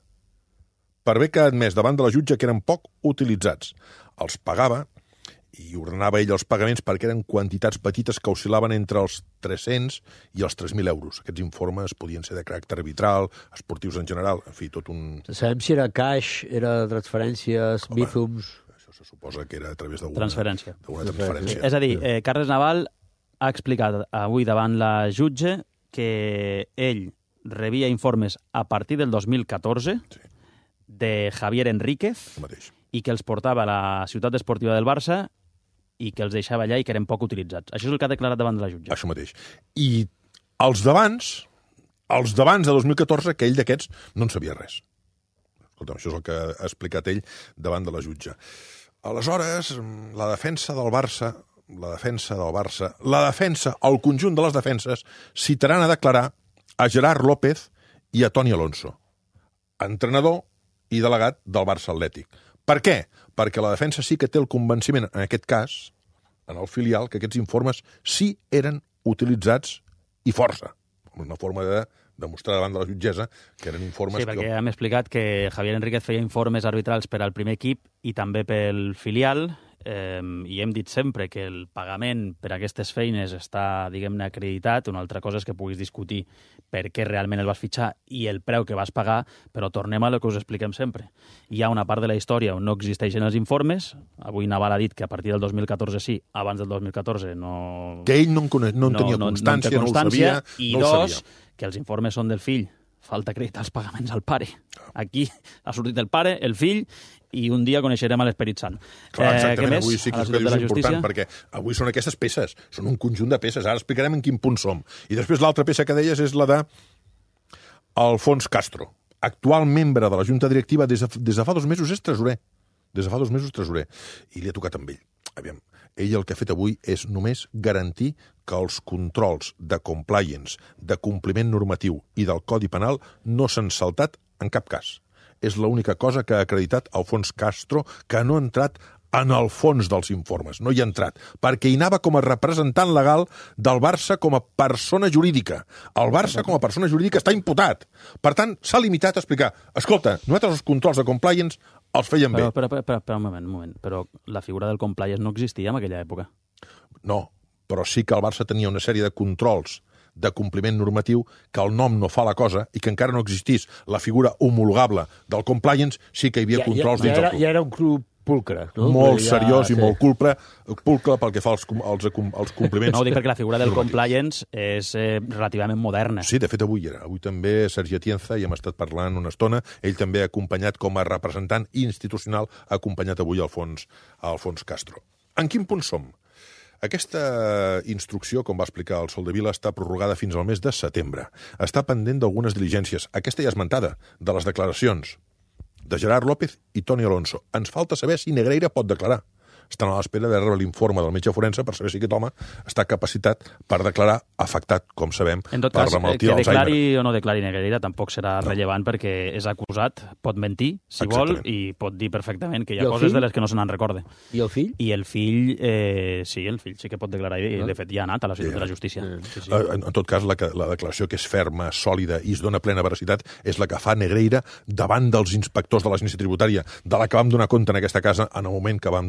per bé que ha admès davant de la jutge que eren poc utilitzats. Els pagava i ordenava ell els pagaments perquè eren quantitats petites que oscil·laven entre els tres-cents i els tres mil euros. Aquests informes podien ser de caràcter arbitral, esportius en general, en fi, tot un... Sabem si era cash, era transferències, Home, bífums... Això se suposa que era a través d'alguna transferència. transferència. És a dir, eh, Carles Naval ha explicat avui davant la jutge que ell rebia informes a partir del dos mil catorze sí. de Javier Enríquez i que els portava a la ciutat esportiva del Barça i que els deixava allà i que eren poc utilitzats. Això és el que ha declarat davant de la jutge. Això mateix. I els d'abans, els d'abans de dos mil catorze, que ell d'aquests no en sabia res. Escolta'm, això és el que ha explicat ell davant de la jutge. Aleshores, la defensa del Barça, la defensa del Barça, la defensa, el conjunt de les defenses, citaran a declarar a Gerard López i a Toni Alonso, entrenador i delegat del Barça Atlètic. Per què? Perquè la defensa sí que té el convenciment, en aquest cas, en el filial, que aquests informes sí eren utilitzats i força. Una forma de demostrar davant de la jutgessa que eren informes... Sí, perquè que... hem explicat que Javier Enríquez feia informes arbitrals per al primer equip i també pel filial, eh, i hem dit sempre que el pagament per a aquestes feines està, diguem-ne, acreditat. Una altra cosa és que puguis discutir per què realment el vas fitxar i el preu que vas pagar, però tornem a el que us expliquem sempre. Hi ha una part de la història on no existeixen els informes. Avui Naval ha dit que a partir del dos mil catorze sí, abans del dos mil catorze no... Que ell no en, no en tenia no, constància, no, no, no ho sabia, i no dos, sabia. Que els informes són del fill. Falta acreditar els pagaments al pare. Aquí ha sortit el pare, el fill, i un dia coneixerem a l'Esperit Sant. Clar, exactament, eh, avui sí que és, és important, perquè avui són aquestes peces, són un conjunt de peces, ara explicarem en quin punt som. I després l'altra peça que deies és la de Alfons Castro, actual membre de la Junta Directiva des de, des de fa dos mesos és tresorer. Des de fa dos mesos tresorer. I li ha tocat amb ell. Aviam, ell el que ha fet avui és només garantir que els controls de compliance, de compliment normatiu i del Codi Penal no s'han saltat en cap cas. És l'única cosa que ha acreditat Alfons Castro, que no ha entrat en el fons dels informes. No hi ha entrat, perquè hi anava com a representant legal del Barça com a persona jurídica. El Barça com a persona jurídica està imputat. Per tant, s'ha limitat a explicar, escolta, nosaltres els controls de compliance els feien bé. Però, però, però, però un moment, un moment. Però la figura del compliance no existia en aquella època. No, però sí que el Barça tenia una sèrie de controls de compliment normatiu, que el nom no fa la cosa i que encara no existís la figura homologable del compliance, sí que hi havia ja, controls ja, dins ja del club. Ja era un club pulcre, no? Molt ja, seriós sí. i molt pulcre, pulcre pel que fa als, als, als compliments. No, ho dic perquè la figura del compliance és eh, relativament moderna. Sí, de fet avui era. Avui també Sergi Atienza, i hem estat parlant una estona, ell també ha acompanyat com a representant institucional, ha acompanyat avui Alfons, Alfons Castro. En quin punt som? Aquesta instrucció, com va explicar el Soldevila, està prorrogada fins al mes de setembre. Està pendent d'algunes diligències. Aquesta ja esmentada, de les declaracions de Gerard López i Toni Alonso. Ens falta saber si Negreira pot declarar. Estan a l'espera de rebre l'informe del metge forense per saber si aquest home està capacitat per declarar afectat, com sabem, en tot per cas, la malaltia d'Alzheimer. Que declari d'Alzheimer. o no declari Negreira tampoc serà no. rellevant perquè és acusat, pot mentir, si Exactament. vol, i pot dir perfectament que hi ha coses fill? de les que no se n'en recorde. I el fill? I el fill, eh, sí, el fill sí que pot declarar, i no. de fet ja ha anat a la ciutat yeah. de la justícia. Yeah. Sí, sí. En, en tot cas, la, la declaració que és ferma, sòlida i es dona plena veracitat és la que fa Negreira davant dels inspectors de l'Agència Tributària, de la que vam donar compte en aquesta casa en el moment que vam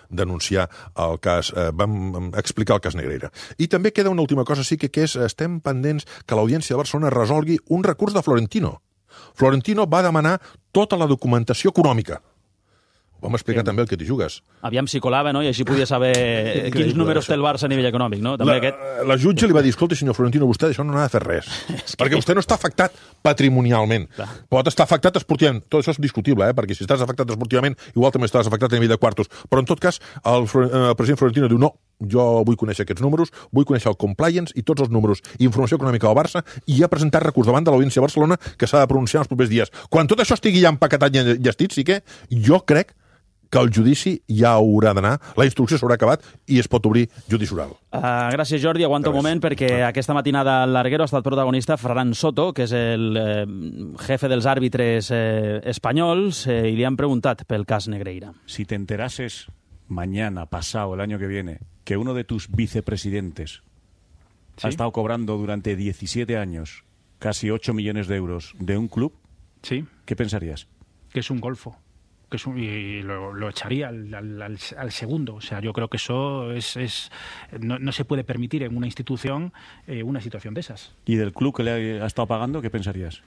denunciar el cas, eh, vam explicar el cas Negreira. I també queda una última cosa, sí que, que és, estem pendents que l'Audiència de Barcelona resolgui un recurs de Florentino. Florentino va demanar tota la documentació econòmica. Vam explicar sí. també el que t'hi jugues. Aviam si colava, no? I així podia saber quins números té el Barça a nivell econòmic, no? També la, aquest... la jutge li va dir, escolta, senyor Florentino, vostè d'això no n'ha de fer res. que... Perquè vostè no està afectat patrimonialment. Clar. Pot estar afectat esportivament. Tot això és discutible, eh? Perquè si estàs afectat esportivament, igual també estàs afectat a nivell de quartos. Però en tot cas, el, el president Florentino diu, no, jo vull conèixer aquests números, vull conèixer el compliance i tots els números i informació econòmica del Barça, i ha presentat recurs davant de l'Audiència de Barcelona que s'ha de pronunciar en els propers dies. Quan tot això estigui ja empaquetat i llestit, sí que jo crec que el judici ja haurà d'anar, la instrucció s'haurà acabat i es pot obrir judici oral. Uh, gràcies, Jordi. Aguanta un moment perquè ah. aquesta matinada al Larguero ha estat protagonista Ferran Soto, que és el eh, jefe dels àrbitres eh, espanyols, eh, i li han preguntat pel cas Negreira. Si te enterases mañana, pasado, el año que viene, que uno de tus vicepresidentes ¿Sí? ha estado cobrando durante diecisiete años casi ocho millones de euros de un club, ¿Sí? ¿qué pensarías? Que es un golfo. Que es un, y lo, lo echaría al, al, al, al segundo. O sea, yo creo que eso es, es no, no se puede permitir en una institución eh, una situación de esas. ¿Y del club que le ha estado pagando, qué pensarías?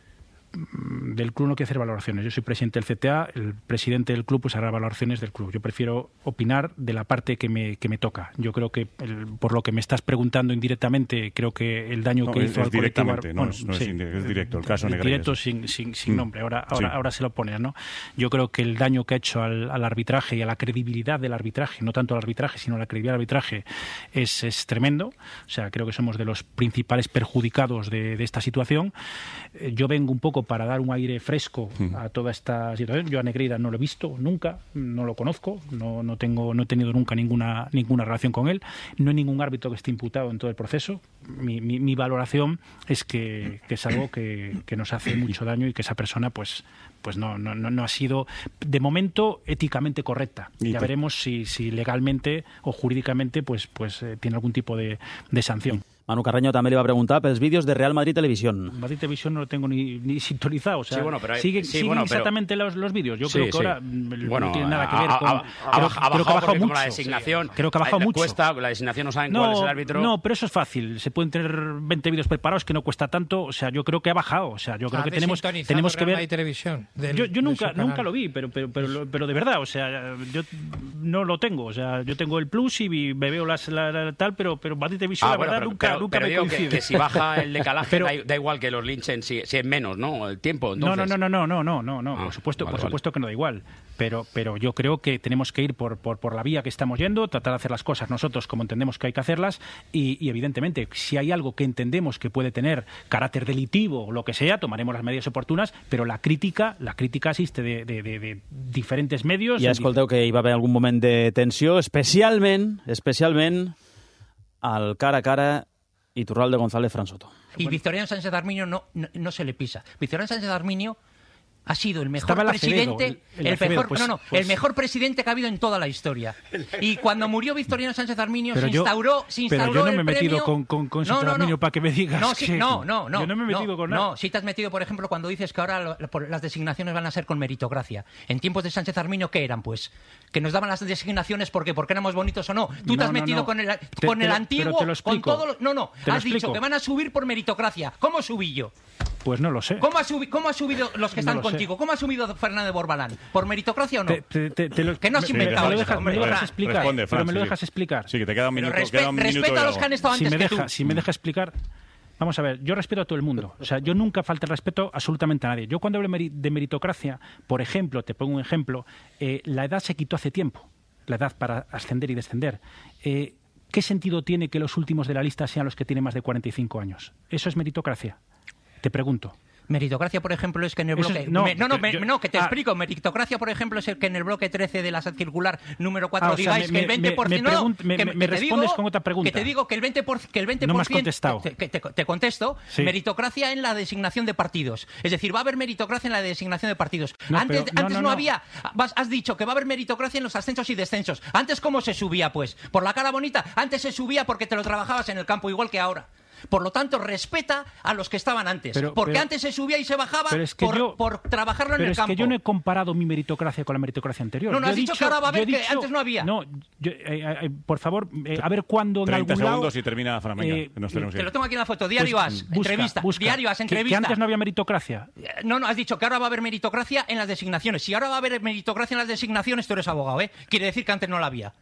Del club no quiero hacer valoraciones. Yo soy presidente del C T A, el presidente del club pues hará valoraciones del club. Yo prefiero opinar de la parte que me, que me toca. Yo creo que, el, por lo que me estás preguntando indirectamente, creo que el daño no, que es, hizo es al directamente, colectivo... no, Bueno, es, no sí, es, indi- es directo, el caso Negreira. Directo sin, sin, sin nombre, ahora, ahora, sí. ahora se lo pones, ¿no? Yo creo que el daño que ha hecho al, al arbitraje y a la credibilidad del arbitraje, no tanto al arbitraje, sino a la credibilidad del arbitraje, es, es tremendo. O sea, creo que somos de los principales perjudicados de, de esta situación. Eh, yo vengo un poco para dar un aire fresco a toda esta situación. Yo a Negreira no lo he visto nunca, no lo conozco, no, no tengo, no he tenido nunca ninguna ninguna relación con él. No hay ningún árbitro que esté imputado en todo el proceso. Mi, mi, mi valoración es que, que es algo que, que nos hace mucho daño y que esa persona pues pues no no no, no ha sido de momento éticamente correcta. Ya veremos si, si legalmente o jurídicamente pues pues eh, tiene algún tipo de, de sanción. Manu Carreño també li va preguntar pels vídeos de Real Madrid Televisión. Madrid Televisión no lo tengo ni, ni sintonizado. O sea, sí, bueno, pero hay, sigue, sí, siguen bueno, pero... exactamente los, los vídeos. Yo sí, creo que sí. ahora bueno, no tiene nada que ver con... Ha, ha, creo, ha, ha creo que ha bajado mucho. La designación, creo que ha bajado mucho. Cuesta, la designación no saben no, cuál es el árbitro. No, pero eso es fácil. Se pueden tener veinte vídeos preparados que no cuesta tanto. O sea, yo creo que ha bajado. O sea, yo creo que tenemos, tenemos que ver... Real Madrid Televisión. Del, yo yo nunca, de nunca lo vi, pero, pero, pero, pero de verdad, o sea, yo no lo tengo. O sea, yo tengo el Plus y me veo las, la, la, tal, pero, pero Madrid Televisión, ah, la bueno, verdad, pero, nunca, pero, nunca pero me digo coincide. Que, que si baja el decalaje, pero, da, da igual que los linchen si, si es menos, ¿no? El tiempo, entonces... No, no, no, no, no, no, no, no. Ah, por supuesto, vale, por supuesto vale. que no da igual. Pero, pero yo creo que tenemos que ir por, por, por la vía que estamos yendo, tratar de hacer las cosas nosotros como entendemos que hay que hacerlas y, y evidentemente, si hay algo que entendemos que puede tener carácter delictivo o lo que sea, tomaremos las medidas oportunas, pero la crítica, la crítica existe de, de, de, de diferentes medios. Ja escolteu que hi va haver algun moment de tensió, especialment, especialment al cara a cara Iturralde González Fran Soto. Y Victoriano Sánchez Arminio no, no, no se le pisa. Victoriano Sánchez Arminio ha sido el mejor Estaba el presidente, Acevedo, el, el el Acevedo, mejor, pues, no, no, pues, el mejor presidente que ha habido en toda la historia. Y cuando murió Victoriano Sánchez Arminio pero se yo, instauró, se instauró pero yo no me he el metido premio... con, con, con no, Sánchez no, Arminio no. para que me digas no, que... sí, no, no, no. Yo no me he metido no, con nada. No, sí te has metido, por ejemplo, cuando dices que ahora lo, lo, las designaciones van a ser con meritocracia. En tiempos de Sánchez Arminio, ¿qué eran, pues? Que nos daban las designaciones porque porque éramos bonitos o no. Tú no, te has no, metido no. con el, te, con te el lo, antiguo, te lo con todo lo... No, no, te has dicho explico. que van a subir por meritocracia. ¿Cómo subí yo? Pues no lo sé. ¿Cómo ha, subi ¿Cómo ha subido los que están no contigo? Sé. ¿Cómo ha subido Fernández Borbalán? ¿Por meritocracia o no? Te, te, te, te lo, que no has inventado. Me lo dejas, hombre, me lo dejas explicar. Responde, Fran, pero me lo sí. dejas explicar. Sí, que te queda un minuto. Respe queda un minuto respeta a los que han estado si antes me que deja, tú. Si me deja explicar... Vamos a ver, yo respeto a todo el mundo. O sea, yo nunca falta el respeto absolutamente a nadie. Yo cuando hablo de meritocracia, por ejemplo, te pongo un ejemplo, eh, la edad se quitó hace tiempo. La edad para ascender y descender. Eh, ¿Qué sentido tiene que los últimos de la lista sean los que tienen más de cuarenta y cinco años? ¿Eso es meritocracia? Te pregunto. Meritocracia, por ejemplo, es que en el bloque... Es, no, me, no, no, te, me, yo, no, que te ah, explico. Meritocracia, por ejemplo, es el que en el bloque trece de la circular número cuatro ah, o sea, digáis me, que el veinte por ciento... Me, no, me, que, me, que me te respondes digo, con otra pregunta. Que te digo que el veinte por ciento... Que el veinte por ciento no me has contestado. Te, te, te, te contesto. Sí. Meritocracia en la designación de partidos. Es decir, va a haber meritocracia en la designación de partidos. No, antes pero, no, antes no, no, no había... Vas, has dicho que va a haber meritocracia en los ascensos y descensos. Antes, ¿cómo se subía, pues? ¿Por la cara bonita? Antes se subía porque te lo trabajabas en el campo, igual que ahora. Por lo tanto, respeta a los que estaban antes. Pero, porque pero, antes se subía y se bajaba es que por, yo, por trabajarlo en el es campo. Pero es que yo no he comparado mi meritocracia con la meritocracia anterior. No, no, yo has dicho, dicho que ahora va a haber que dicho, antes no había. No, yo, eh, eh, por favor, eh, a ver cuándo en algún lado... treinta segundos y termina Fran, venga, eh, que nos tenemos que Te ir. lo tengo aquí en la foto. Diario pues, As, busca, entrevista. Busca. Diario As, Que, entrevista. que antes no había meritocracia. No, no, has dicho que ahora va a haber meritocracia en las designaciones. Si ahora va a haber meritocracia en las designaciones, tú eres abogado, ¿eh? Quiere decir que antes no la había.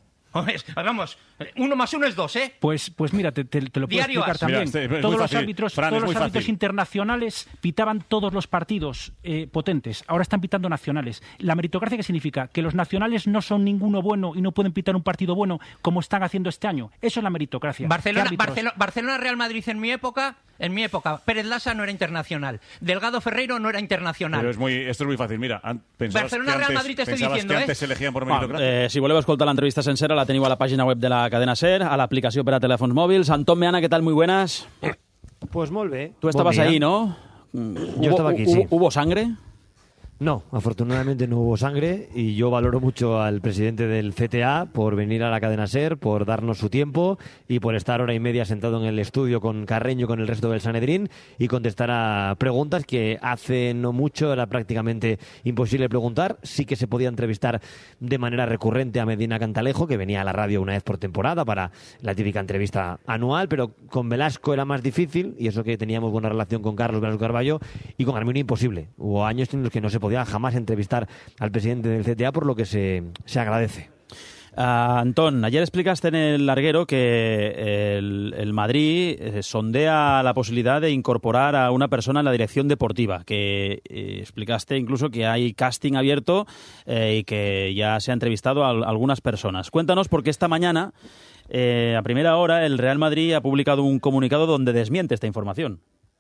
Vamos, uno más uno es dos, ¿eh? Pues, pues mira, te, te, te lo puedo Diario explicar As. también. Mira, este, es todos muy los fácil. árbitros, Fran, todos es muy los árbitros fácil. internacionales pitaban todos los partidos eh, potentes. Ahora están pitando nacionales. ¿La meritocracia qué significa? Que los nacionales no son ninguno bueno y no pueden pitar un partido bueno como están haciendo este año. Eso es la meritocracia. Barcelona, ¿Qué árbitros? Barcelona, Barcelona Real Madrid en mi época, en mi época, Pérez Lassa no era internacional. Delgado Ferreiro no era internacional. Pero es muy, esto es muy fácil. Mira, an- pensabas Barcelona, que Real antes, Madrid te estoy pensabas diciendo, que ¿eh? antes se elegían por Va, meritocracia. eh, si voleu escoltar l'entrevista sencera, la teniu a la pàgina web de la cadena SER, a l'aplicació per a telèfons mòbils. Antón Meana, ¿qué tal? Muy buenas. Pues molt bé. Tú estabas Bon dia. ahí, ¿no? Yo estaba aquí, sí. ¿Hubo sangre? No, afortunadamente no hubo sangre y yo valoro mucho al presidente del C T A por venir a la cadena SER, por darnos su tiempo y por estar hora y media sentado en el estudio con Carreño y con el resto del Sanedrín y contestar a preguntas que hace no mucho era prácticamente imposible preguntar. Sí que se podía entrevistar de manera recurrente a Medina Cantalejo, que venía a la radio una vez por temporada para la típica entrevista anual, pero con Velasco era más difícil y eso que teníamos buena relación con Carlos Velasco Carballo y con Arminio imposible. Hubo años en los que no se podía jamás entrevistar al presidente del C T A, por lo que se, se agradece. Uh, Antón, ayer explicaste en el larguero que el, el Madrid eh, sondea la posibilidad de incorporar a una persona en la dirección deportiva, que eh, explicaste incluso que hay casting abierto eh, y que ya se ha entrevistado a, a algunas personas. Cuéntanos, porque esta mañana, eh, a primera hora, el Real Madrid ha publicado un comunicado donde desmiente esta información.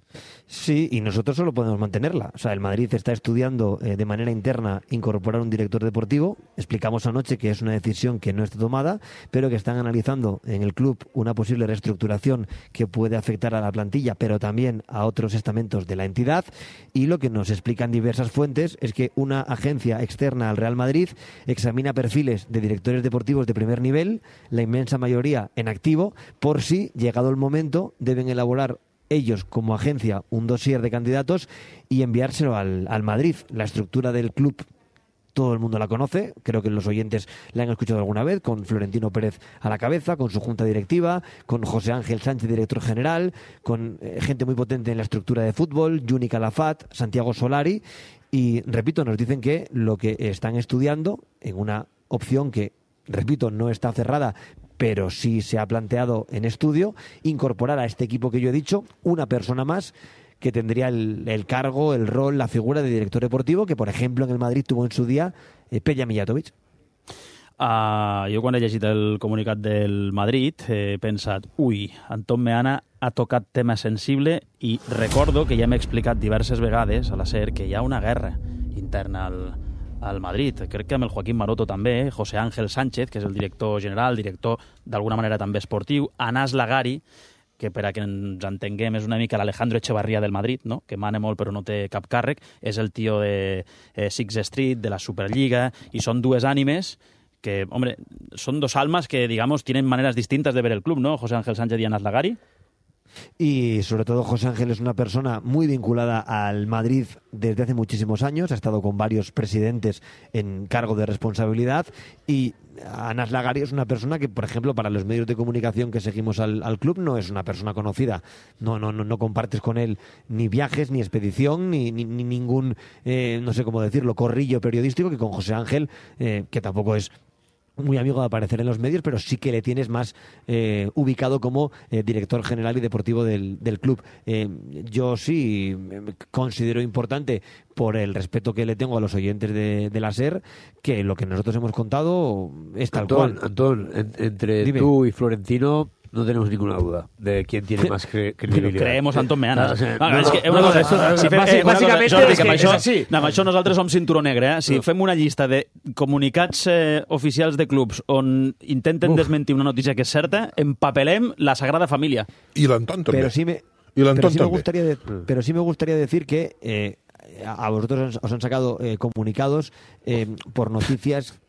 Sí, y nosotros solo podemos mantenerla. O sea, el Madrid está estudiando eh, de manera interna incorporar un director deportivo. Explicamos anoche que es una decisión que no está tomada, pero que están analizando en el club una posible reestructuración que puede afectar a la plantilla, pero también a otros estamentos de la entidad. Y lo que nos explican diversas fuentes es que una agencia externa al Real Madrid examina perfiles de directores deportivos de primer nivel, la inmensa mayoría en activo, por si, llegado el momento, deben elaborar ellos como agencia un dossier de candidatos y enviárselo al, al Madrid. La estructura del club todo el mundo la conoce, creo que los oyentes la han escuchado alguna vez, con Florentino Pérez a la cabeza, con su junta directiva, con José Ángel Sánchez, director general, con eh, gente muy potente en la estructura de fútbol, Juni Calafat, Santiago Solari, y repito, nos dicen que lo que están estudiando en una opción que, repito, no está cerrada, pero sí se ha planteado en estudio incorporar a este equipo que yo he dicho una persona más que tendría el, el cargo, el rol, la figura de director deportivo que, por ejemplo, en el Madrid tuvo en su día eh, Peja Mijatovic. Uh, jo quan he llegit el comunicat del Madrid he pensat, ui, Antón Meana ha tocat tema sensible i recordo que ja m'he explicat diverses vegades a la SER que hi ha una guerra interna al, al Madrid. Crec que amb el Joaquín Maroto també, José Ángel Sánchez, que és el director general, director d'alguna manera també esportiu, Anas Lagari, que per a que ens entenguem és una mica l'Alejandro Echevarría del Madrid, no? Que mana molt però no té cap càrrec, és el tio de eh, Six Street, de la Superliga, i són dues ànimes que, hombre, son dos almas que, digamos, tienen maneras distintas de ver el club, ¿no? José Ángel Sánchez y Anas Lagari. Y sobre todo José Ángel es una persona muy vinculada al Madrid desde hace muchísimos años, ha estado con varios presidentes en cargo de responsabilidad y Anas Lagari es una persona que, por ejemplo, para los medios de comunicación que seguimos al, al club no es una persona conocida, no, no, no, no compartes con él ni viajes, ni expedición, ni, ni, ni ningún, eh, no sé cómo decirlo, corrillo periodístico que con José Ángel, eh, que tampoco es muy amigo de aparecer en los medios, pero sí que le tienes más eh, ubicado como eh, director general y deportivo del, del club. Eh, yo sí considero importante, por el respeto que le tengo a los oyentes de, de la SER, que lo que nosotros hemos contado es tal Antón, cual. Antón, en, entre Dime. tú y Florentino no tenemos ninguna duda de quién tiene más cre credibilitat. Creemos Antón Meana. Ah, o sea, no, no, és que una no, cosa, eso, si fem, bàsic, eh, una bàsicament cosa, Jordi, és que amb que això, és així. no, amb això nosaltres som cinturó negre, eh? Si no. fem una llista de comunicats eh, oficials de clubs on intenten Uf. desmentir una notícia que és certa, empapelem la Sagrada Família. I l'Anton també. Pero sí me, I l'Anton pero sí me també. gustaría de, pero sí me gustaría decir que eh, a vosotros os han sacado eh, comunicados eh, por noticias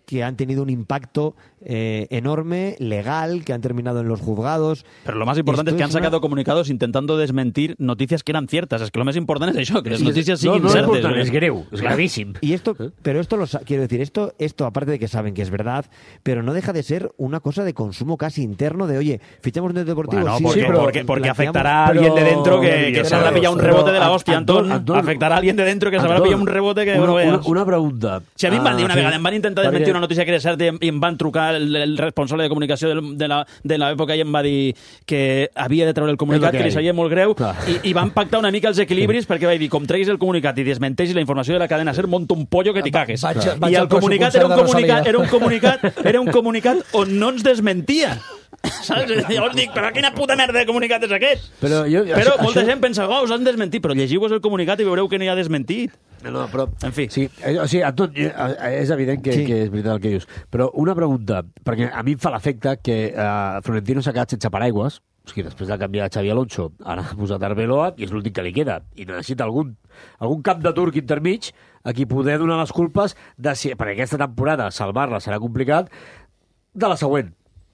que han tenido un impacto eh, enorme, legal, que han terminado en los juzgados. Pero lo más importante Esto es que han es una- sacado comunicados intentando desmentir noticias que eran ciertas. Es que lo más importante es eso, que las Sí, noticias no, siguin no es certes. important, ¿eh? es greu, és gravíssim. Y esto, pero esto lo sa- quiero decir, esto, esto aparte de que saben que es verdad, pero no deja de ser una cosa de consumo casi interno de, oye, fichamos un deportivo. Bueno, sí, porque, sí, pero porque, porque planteamos- afectará a pero- alguien de dentro que, que se habrá pillado un rebote de la Pero, hostia, Antón. Antón, Afectarà a alguien de dentro que se habrà Antón, pillado un rebote que una, no veas. una, una pregunta. Si a mi em van dir una Ah, sí. vegada, em van intentar Perquè- desmentir una notícia que era certa i em, i em van trucar el, el responsable de comunicació del, de, la, de l'època i em va dir que havia de treure el comunicat, És lo que que li hay. sabia molt greu, i, i van pactar una mica els equilibris perquè vaig dir, com treguis el comunicat i desmenteixis la informació de la cadena SER, monto un pollo que t'hi cagues. Vaig- vaig I al el comunicat concert era un de comunicat, Rosalía. era un comunicat, era un comunicat on no ens desmentia. Saps? Llavors dic, però quina puta merda de comunicat és aquest? Però, jo, Però això, molta això... gent pensa, oh, us han desmentit, però llegiu-vos el comunicat i veureu que no hi ha desmentit. No, però... En fi. Sí, eh, o sigui, a tot, eh, és evident que, Sí. sí. que és veritat el que dius. Però una pregunta, perquè a mi em fa l'efecte que eh, Florentino s'ha quedat sense paraigües, o sigui, després de canviar Xavi Alonso, ara ha posat Arbeloa i és l'últim que li queda. I necessita algun, algun cap de turc intermig a qui poder donar les culpes de si, perquè aquesta temporada salvar-la serà complicat, de la següent.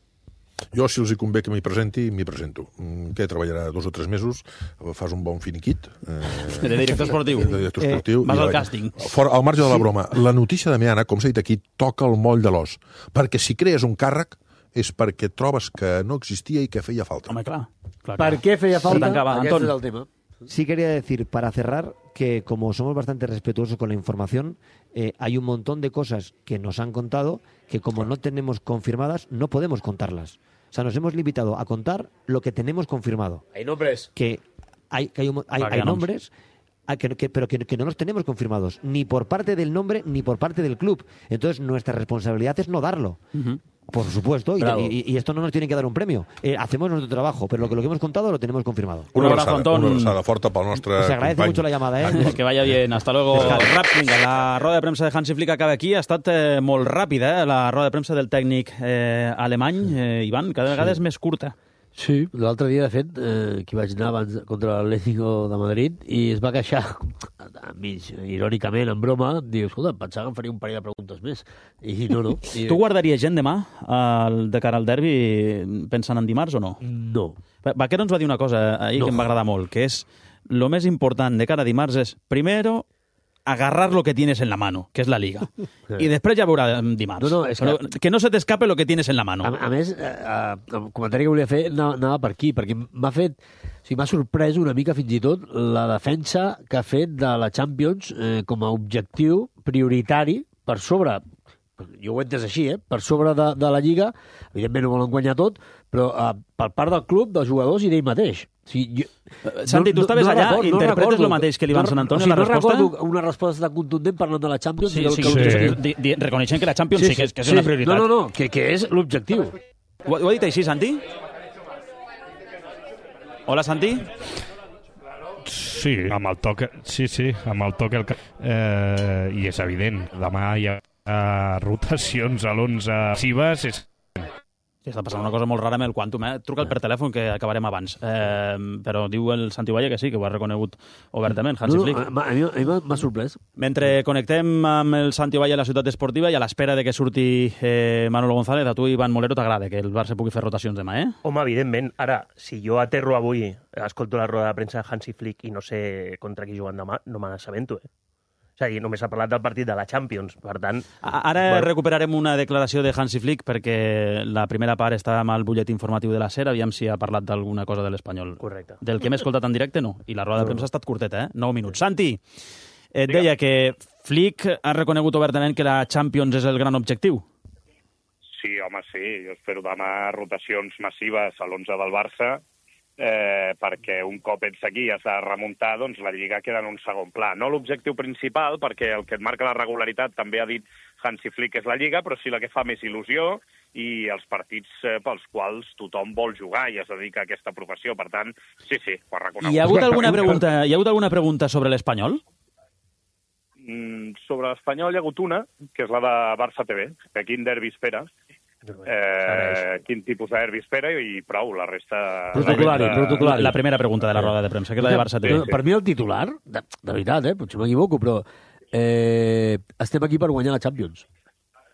Jo, si els hi convé que m'hi presenti, m'hi presento. Mm, Què, treballarà dos o tres mesos, fas un bon finiquit. Eh, De director esportiu. De director esportiu. Eh, vas i al vaig. càsting. For, al marge de la broma, la notícia de Meana, com s'ha dit aquí, toca el moll de l'os. Perquè si crees un càrrec és perquè trobes que no existia i que feia falta. Home, clar. clar, Per què feia falta? tancava, Aquest Antón. és el tema. Sí quería decir, para cerrar, que como somos bastante respetuosos con la información, eh, hay un montón de cosas que nos han contado que como no tenemos confirmadas, no podemos contarlas. O sea, nos hemos limitado a contar lo que tenemos confirmado. Hay nombres. Que hay, que hay, un- hay- Clar que hay hi ha noms. nombres, ah, que, que- pero que, que no los tenemos confirmados, ni por parte del nombre ni por parte del club. Entonces, nuestra responsabilidad es no darlo. Por supuesto, y, Bravo. y- y esto no nos tiene que dar un premio. Eh, hacemos nuestro trabajo, pero lo que, lo que hemos contado lo tenemos confirmado. Una Un abrazo, abraçada, Antón. una abraçada forta pel nostre Se agradece company. mucho la llamada, ¿eh? Que vaya bien, hasta luego. Rap, vinga, la roda de premsa de Hansi Flick acaba aquí. Ha estat eh, molt ràpida, eh, la roda de premsa del tècnic eh, alemany. Eh, Ivan, cada vegada és més curta. Sí, l'altre dia, de fet, eh, que vaig anar abans contra l'Atlético de Madrid i es va queixar, mig, irònicament, en broma, diu, escolta, em pensava que em faria un parell de preguntes més. I no, no. I... Tu guardaries gent demà al, de cara al derbi pensant en dimarts o no? No. Vaquero ens va dir una cosa ahir No. que em va agradar molt, que és lo més important de cara a dimarts és, primero, agarrar lo que tienes en la mano, que és la Liga. I després ja veurà dimarts. No, no, és que- Però que no se t'escape lo que tienes en la mano. A, a més, eh, eh, el comentari que volia fer anava, anava per aquí, perquè m'ha fet... O sigui, m'ha sorprès una mica fins i tot la defensa que ha fet de la Champions eh, com a objectiu prioritari per sobre, jo ho he entès així, eh, per sobre de, de la Lliga, evidentment no volen guanyar tot, però eh, per part del club, dels jugadors i d'ell mateix. O sigui, jo, Santi, tu estaves allà, recordo- interpretes recordo- lo mateix que li van no, Sant Antonio o sigui, la resposta? No recordo una resposta contundent parlant de la Champions. Sí, i del sí, que sí. l'objectiu- Di, di, reconeixent que la Champions sí, que, és, que és una prioritat. No, no, no, que, que és l'objectiu. Ho, ho ha dit així, Santi? Hola, Santi? Sí, amb el toc, sí, sí, amb el toc el, eh, i és evident, demà hi ha eh, rotacions a l'onze Chivas, és Sí, està passant una cosa molt rara amb el Quantum, eh? Truca'l per telèfon que acabarem abans. Eh, però diu el Santi Valle que sí, que ho ha reconegut obertament, Hansi No, no, Flick. a, a mi, a mi m'ha- m'ha sorprès. Mentre connectem amb el Santi Valle a la ciutat esportiva i a l'espera de que surti eh, Manolo González, a tu, Ivan Molero, t'agrada que el Barça pugui fer rotacions demà, eh? Home, evidentment. Ara, si jo aterro avui, escolto la roda de premsa de Hansi Flick i no sé contra qui juguen demà, no me n'assabento, eh? És a dir, només ha parlat del partit de la Champions, per tant... A- Ara bueno. recuperarem una declaració de Hansi Flick perquè la primera part està amb el butlletí informatiu de la SER, aviam si ha parlat d'alguna cosa de l'Espanyol. Correcte. Del que hem escoltat en directe, no. I la roda de premsa ha estat curteta, eh? Nou minuts. Santi, et deia que Flick ha reconegut obertament que la Champions és el gran objectiu. Sí, home, sí. Jo espero demà rotacions massives a l'onze del Barça, eh, perquè un cop ets aquí i has de remuntar, doncs la Lliga queda en un segon pla. No l'objectiu principal, perquè el que et marca la regularitat, també ha dit Hansi Flick, és la Lliga, però sí la que fa més il·lusió i els partits eh, pels quals tothom vol jugar i es dedica a aquesta professió. Per tant, sí, sí, ho ha reconegut. Hi ha hagut alguna pregunta, hi ha hagut alguna pregunta sobre l'Espanyol? Mm, sobre l'Espanyol hi ha hagut una, que és la de Barça T V, que quin derbi espera. Eh, quin tipus de derbi espera i prou, la resta... Protocolari, la resta... protocolari. La primera pregunta de la roda de premsa, que és la de Barça T V. No, per mi el titular, de, de veritat, eh, potser m'equivoco, però eh, estem aquí per guanyar la Champions.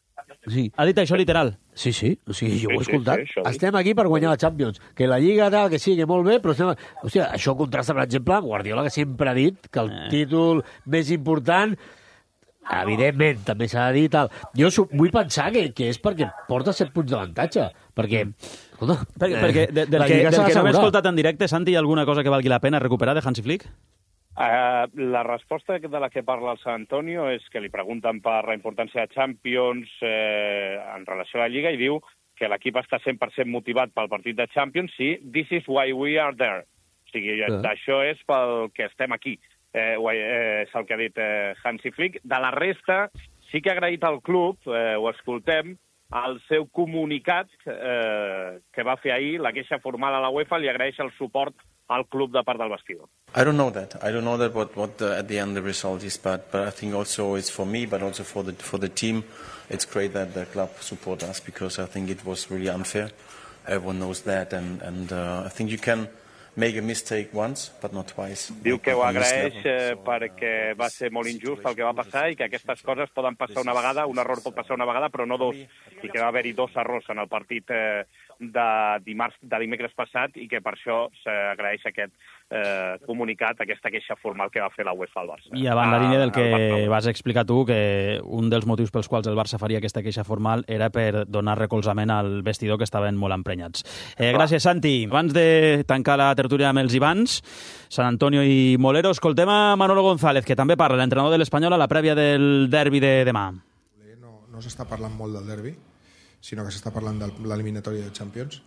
Sí. Ha dit això literal. Sí, sí, o sigui, jo Sí, ho he sí, escoltat. sí, això ho dic. Estem aquí per guanyar la Champions. Que la Lliga, tal, que sí, que molt bé, però estem... O sigui, això contrasta, per exemple, amb Guardiola, que sempre ha dit que el Eh. títol més important, evidentment, també s'ha de dir, tal. Jo s'ho- vull pensar que, que és perquè porta set punts d'avantatge, perquè... Escolta, Perquè, eh, perquè de, del la que, Lliga s'ha del que no m'he d'assegurar. escoltat en directe, Santi, hi ha alguna cosa que valgui la pena recuperar de Hansi Flick? Uh, la resposta de la que parla el San Antonio és que li pregunten per la importància de Champions eh, en relació a la Lliga i diu que l'equip està cent per cent motivat pel partit de Champions i this is why we are there. O sigui, Ah. això és pel que estem aquí. Eh, ho- eh, és el que ha dit eh, Hansi Flick. De la resta, sí que ha agraït al club, eh, ho escoltem, el seu comunicat eh, que va fer ahir, la queixa formal a la UEFA, li agraeix el suport al club de part del vestidor. I don't know that. I don't know that what what the, at the end the result is, but but I think also it's for me, but also for the for the team. It's great that the club support us because I think it was really unfair. Everyone knows that, and and uh, I think you can make a mistake once, but not twice. Diu que ho On this agraeix level. eh, perquè va ser molt injust el que va passar i que aquestes coses poden passar una vegada, un error pot passar una vegada, però no dos, i que va haver-hi dos errors en el partit eh, de dimarts, de dimecres passat, i que per això s'agraeix aquest eh, comunicat, aquesta queixa formal que va fer la UEFA al Barça. I avant la línia del que Al Barça. vas explicar tu, que un dels motius pels quals el Barça faria aquesta queixa formal era per donar recolzament al vestidor, que estaven molt emprenyats. Eh, gràcies, Santi. Abans de tancar la tertúlia amb els Ivans, San Antonio i Molero, escoltem a Manolo González, que també parla, l'entrenador de l'Espanyol, a la prèvia del derbi de demà. No, no s'està parlant molt del derbi, sinó que s'està parlant de l'eliminatòria de Champions.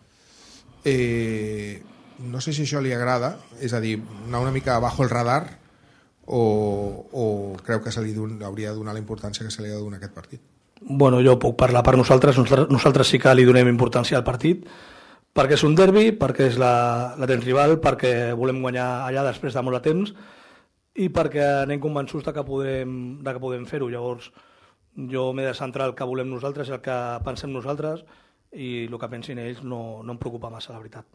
Eh, no sé si això li agrada, és a dir, anar una mica bajo el radar o, o creu que se li don, hauria de donar la importància que se li ha de donar a aquest partit. Bueno, jo puc parlar per nosaltres. Nosaltres, nosaltres sí que li donem importància al partit, perquè és un derbi, perquè és la, la temps rival, perquè volem guanyar allà després de molt de temps i perquè anem convençuts de que podem, de que podem fer-ho. Llavors, jo m'he de centrar el que volem nosaltres, el que pensem nosaltres, i el que pensin ells no, no em preocupa massa, la veritat.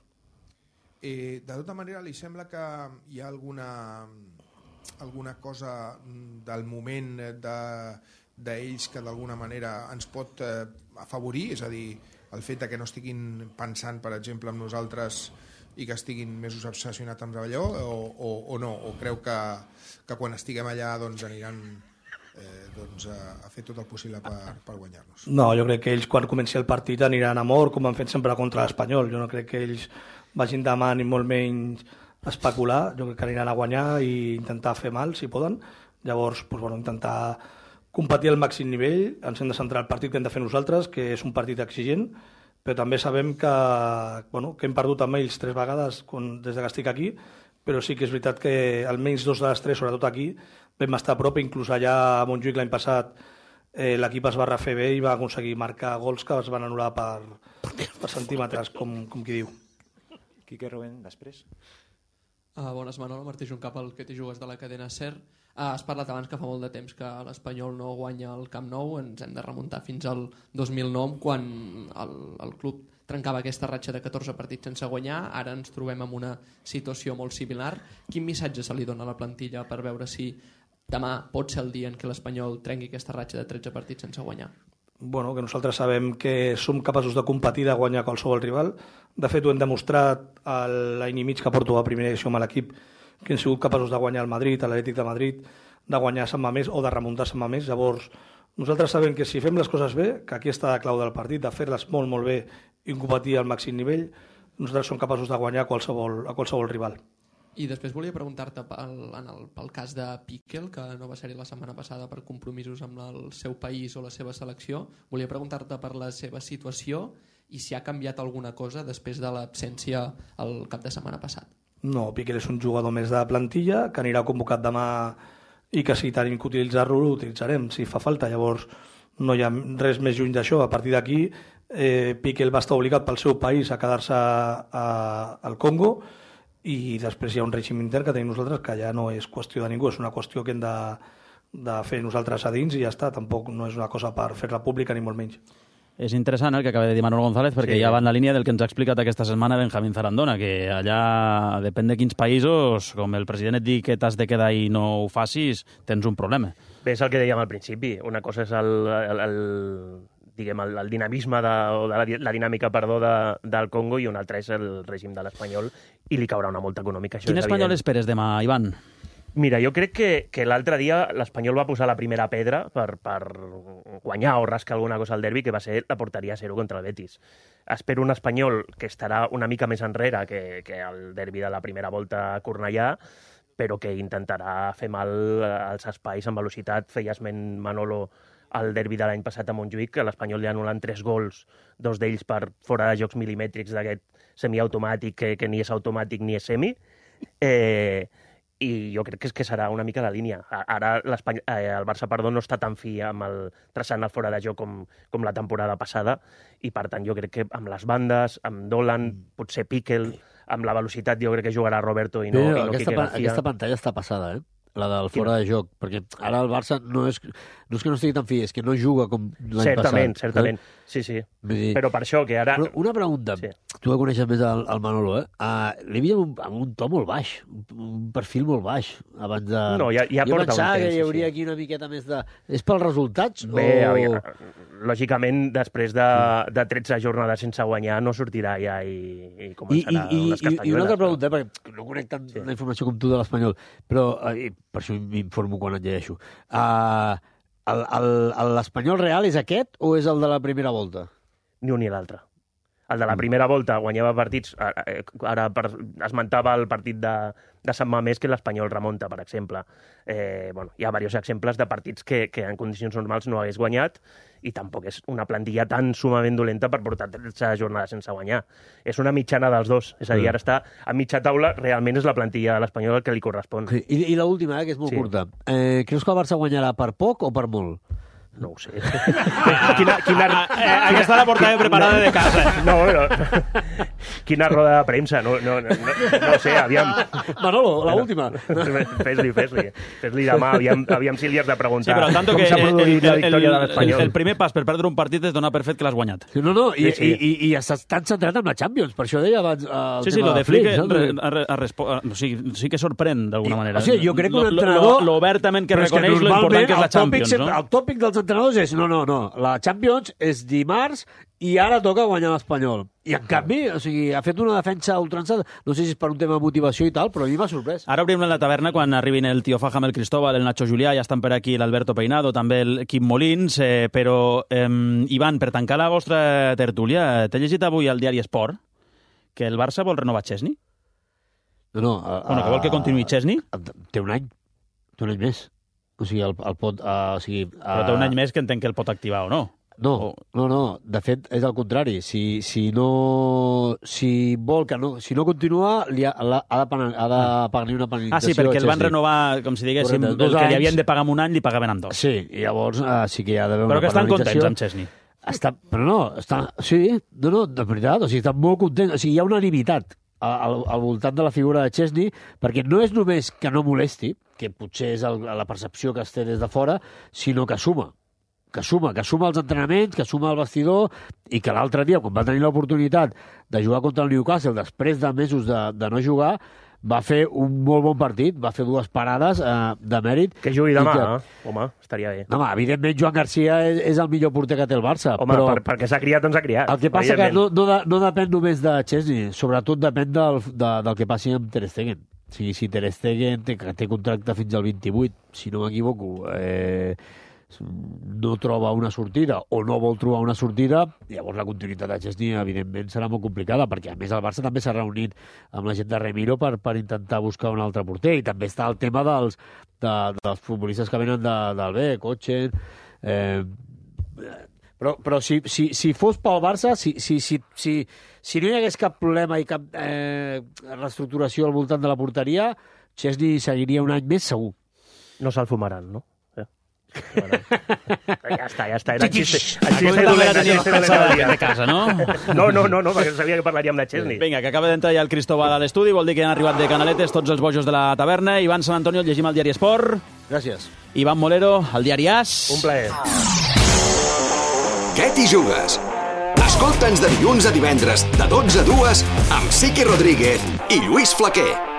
Eh, de tota manera, li sembla que hi ha alguna, alguna cosa del moment de, d'ells que d'alguna manera ens pot eh, afavorir, és a dir, el fet de que no estiguin pensant, per exemple, en nosaltres i que estiguin més obsessionats amb allò, o, o, o no? O creu que, que quan estiguem allà doncs, aniran eh, doncs, a, a fer tot el possible per, per guanyar-nos? No, jo crec que ells quan comenci el partit aniran a mort, com han fet sempre contra l'Espanyol. Jo no crec que ells vagin demà ni molt menys a especular. Jo crec que aniran a guanyar i intentar fer mal, si poden. Llavors, doncs, bueno, intentar competir al màxim nivell. Ens hem de centrar al partit que hem de fer nosaltres, que és un partit exigent, però també sabem que, bueno, que hem perdut amb ells tres vegades quan, des que estic aquí, però sí que és veritat que almenys dos de les tres, sobretot aquí, vam estar a prop, inclús allà a Montjuïc l'any passat eh, l'equip es va refer bé i va aconseguir marcar gols que es van anul·lar per, per centímetres, com, com qui diu. Quique Rubén, després. Uh, bones, Manolo. Martí Juncap, el que t'hi jugues de la cadena SER. Uh, has parlat abans que fa molt de temps que l'Espanyol no guanya el Camp Nou. Ens hem de remuntar fins al dos mil nou, quan el, el club trencava aquesta ratxa de catorze partits sense guanyar. Ara ens trobem en una situació molt similar. Quin missatge se li dona a la plantilla per veure si demà pot ser el dia en què l'Espanyol trenqui aquesta ratxa de tretze partits sense guanyar? Bueno, que nosaltres sabem que som capaços de competir, de guanyar qualsevol rival. De fet, ho hem demostrat a l'any i mig que porto a primera edició amb l'equip, que hem sigut capaços de guanyar el Madrid, l'Atlètic de Madrid, de guanyar Sant Mamés o de remuntar Sant Mamés. Llavors, nosaltres sabem que si fem les coses bé, que aquí està la clau del partit, de fer-les molt, molt bé i competir al màxim nivell, nosaltres som capaços de guanyar qualsevol, a qualsevol rival. I després volia preguntar-te pel, en el, pel cas de Piquel, que no va ser-hi la setmana passada per compromisos amb el seu país o la seva selecció. Volia preguntar-te per la seva situació i si ha canviat alguna cosa després de l'absència el cap de setmana passat. No, Piquel és un jugador més de plantilla, que anirà convocat demà i que si tenim que utilitzar-lo, l'utilitzarem, si fa falta. Llavors, no hi ha res més lluny d'això. A partir d'aquí, eh, Piquel va estar obligat pel seu país a quedar-se al Congo, i després hi ha un règim intern que tenim nosaltres que ja no és qüestió de ningú, és una qüestió que hem de, de fer nosaltres a dins i ja està, tampoc no és una cosa per fer-la pública ni molt menys. És interessant el que acaba de dir Manolo González, perquè Sí. ja va en la línia del que ens ha explicat aquesta setmana Benjamín Zarandona, que allà, depèn de quins països, com el president et digui que t'has de quedar i no ho facis, tens un problema. Bé, és el que dèiem al principi. Una cosa és el, el, el diguem, el, el dinamisme de, o de la, la dinàmica perdó, de, del Congo, i un altre és el règim de l'Espanyol, i li caurà una multa econòmica. Això Quin és Espanyol evident. esperes demà, Ivan? Mira, jo crec que, que l'altre dia l'Espanyol va posar la primera pedra per, per guanyar o rascar alguna cosa al derbi, que va ser la porteria a zero contra el Betis. Espero un Espanyol que estarà una mica més enrere que, que el derbi de la primera volta a Cornellà, però que intentarà fer mal als espais amb velocitat. Feia esment Manolo al derbi de l'any passat a Montjuïc, que l'Espanyol li anulen tres gols, dos d'ells per fora de jocs milimètrics d'aquest semiautomàtic, que, que ni és automàtic ni és semi. Eh, I jo crec que, és que serà una mica la línia. Ara eh, el Barça perdó, no està tan fi amb el traçant el fora de joc com, com la temporada passada, i per tant jo crec que amb les bandes, amb Dolan, potser Piquel, amb la velocitat jo crec que jugarà Roberto i no, Però i no aquesta, Quique García. aquesta pantalla està passada, eh? La del fora de joc, perquè ara el Barça no és, no és que no estigui tan fi, és que no juga com l'any passat. Certament, certament, eh? sí, sí. Dir... Però per això, que ara... Però una pregunta, sí. Tu que coneixes més el, el Manolo, eh? Uh, L'he vist amb un, amb un to molt baix, un, un perfil molt baix, abans de... No, ja, ja jo porta un temps. pensava que hi hauria sí. aquí una miqueta més de... És pels resultats? Bé, o... havia... lògicament, després de, de tretze jornades sense guanyar, no sortirà ja i, i començarà I, i, unes i, I una altra pregunta, però... perquè no conec tant sí. la informació com tu de l'Espanyol, però eh, per això m'informo quan et llegeixo. Uh, L'Espanyol real és aquest o és el de la primera volta? Ni un ni l'altre. El de la primera volta guanyava partits, ara per, esmentava el partit de, de Sant Mamés, que l'Espanyol remunta, per exemple. Eh, bueno, hi ha diversos exemples de partits que, que en condicions normals no hagués guanyat, i tampoc és una plantilla tan sumament dolenta per portar tretze jornades sense guanyar. És una mitjana dels dos. És a dir, ara està a mitja taula, realment és la plantilla de l'Espanyol el que li correspon. Sí. I, i l'última, eh, que és molt sí. curta. Eh, creus que el Barça guanyarà per poc o per molt? No ho sé. quina, quina... Eh, aquesta la portava preparada de casa. No, no. Quina roda de premsa. No, no, no, no, no sé, aviam... Manolo, la última. Fes-li, fes-li. Fes-li demà, aviam, aviam si li has de preguntar sí, però tanto com que s'ha produït el, la el, victòria el, de l'Espanyol. El, el primer pas per perdre un partit és donar per fet que l'has guanyat. No, no, i, sí, sí. i, i, i estàs tan centrat en la Champions, per això deia abans uh, el sí, sí, tema lo de de Flick Flick. re, a, a, a, o sigui, sí que sorprèn d'alguna manera. O sigui, jo crec que un entrenador... Lo, lo obertament que reconeix lo important que és la Champions, sempre, no? El tòpic dels entrenadors és, no, no, no, la Champions és dimarts i ara toca guanyar l'Espanyol. I en canvi, o sigui, ha fet una defensa ultrançada, no sé si és per un tema de motivació i tal, però a mi m'ha sorprès. Ara obrim la taverna quan arribin el Tio Fajam, el Cristóbal, el Nacho Julià, ja estan per aquí l'Alberto Peinado, també el Quim Molins, eh, però, eh, Ivan, per tancar la vostra tertúlia, t'he llegit avui al diari Esport que el Barça vol renovar Chesney? No, no. A, bueno, que vol que continuï Chesney? Té un any. Té un any més. O sigui, el, el pot... Uh, o sigui, uh... Però té un any més que entenc que el pot activar o no. No, o... no, no. De fet, és el contrari. Si, si no... Si vol que no... Si no continua, li ha, ha, ha de, ha de pagar-li una penalització. Ah, sí, perquè el van renovar, com si diguéssim, Correcte, el que li havien de pagar en un any li pagaven en dos. Sí, i llavors uh, sí que hi ha d'haver una penalització. Però que estan contents amb Chesney. Està, però no, està, sí, no, no, de veritat, o sigui, estan molt contents. O sigui, hi ha unanimitat al, al voltant de la figura de Chesney, perquè no és només que no molesti, que potser és el, la percepció que es té des de fora, sinó que suma. Que suma, que suma els entrenaments, que suma el vestidor, i que l'altre dia, quan va tenir l'oportunitat de jugar contra el Newcastle, després de mesos de, de no jugar, va fer un molt bon partit, va fer dues parades eh, de mèrit. Que jugui demà, que... eh? Home, estaria bé. Home, evidentment, Joan Garcia és, és el millor porter que té el Barça. Home, però... per, perquè s'ha criat, doncs s'ha criat. El que passa que no, no, de, no depèn només de Chesney, sobretot depèn del, de, del que passi amb Ter Stegen. O sigui, si Ter Stegen té, té contracte fins al vint-i-vuit, si no m'equivoco, eh, no troba una sortida o no vol trobar una sortida, llavors la continuïtat de Chesney evidentment serà molt complicada, perquè a més el Barça també s'ha reunit amb la gent de Remiro per, per intentar buscar un altre porter, i també està el tema dels, de, dels futbolistes que venen de, del B, Kochen... Eh, però, però si, si, si fos pel Barça, si, si, si, si, si no hi hagués cap problema i cap eh, reestructuració al voltant de la porteria, Chesney seguiria un any més segur. No se'l fumaran, no? Bueno, ja està, ja està. Era el xiste, el xiste dolent de casa, no? No, no, no, no, perquè sabia que parlaríem de Chesney. Vinga, que acaba d'entrar ja el Cristóbal a l'estudi, vol dir que han arribat de Canaletes tots els bojos de la taverna. Ivan Sant Antonio, el llegim al diari Esport. Gràcies. Ivan Molero, al diari As. Un plaer. Què t'hi jugues? Escolta'ns de dilluns a divendres, de dotze a dues, amb Siqui Rodríguez i Lluís Flaquer.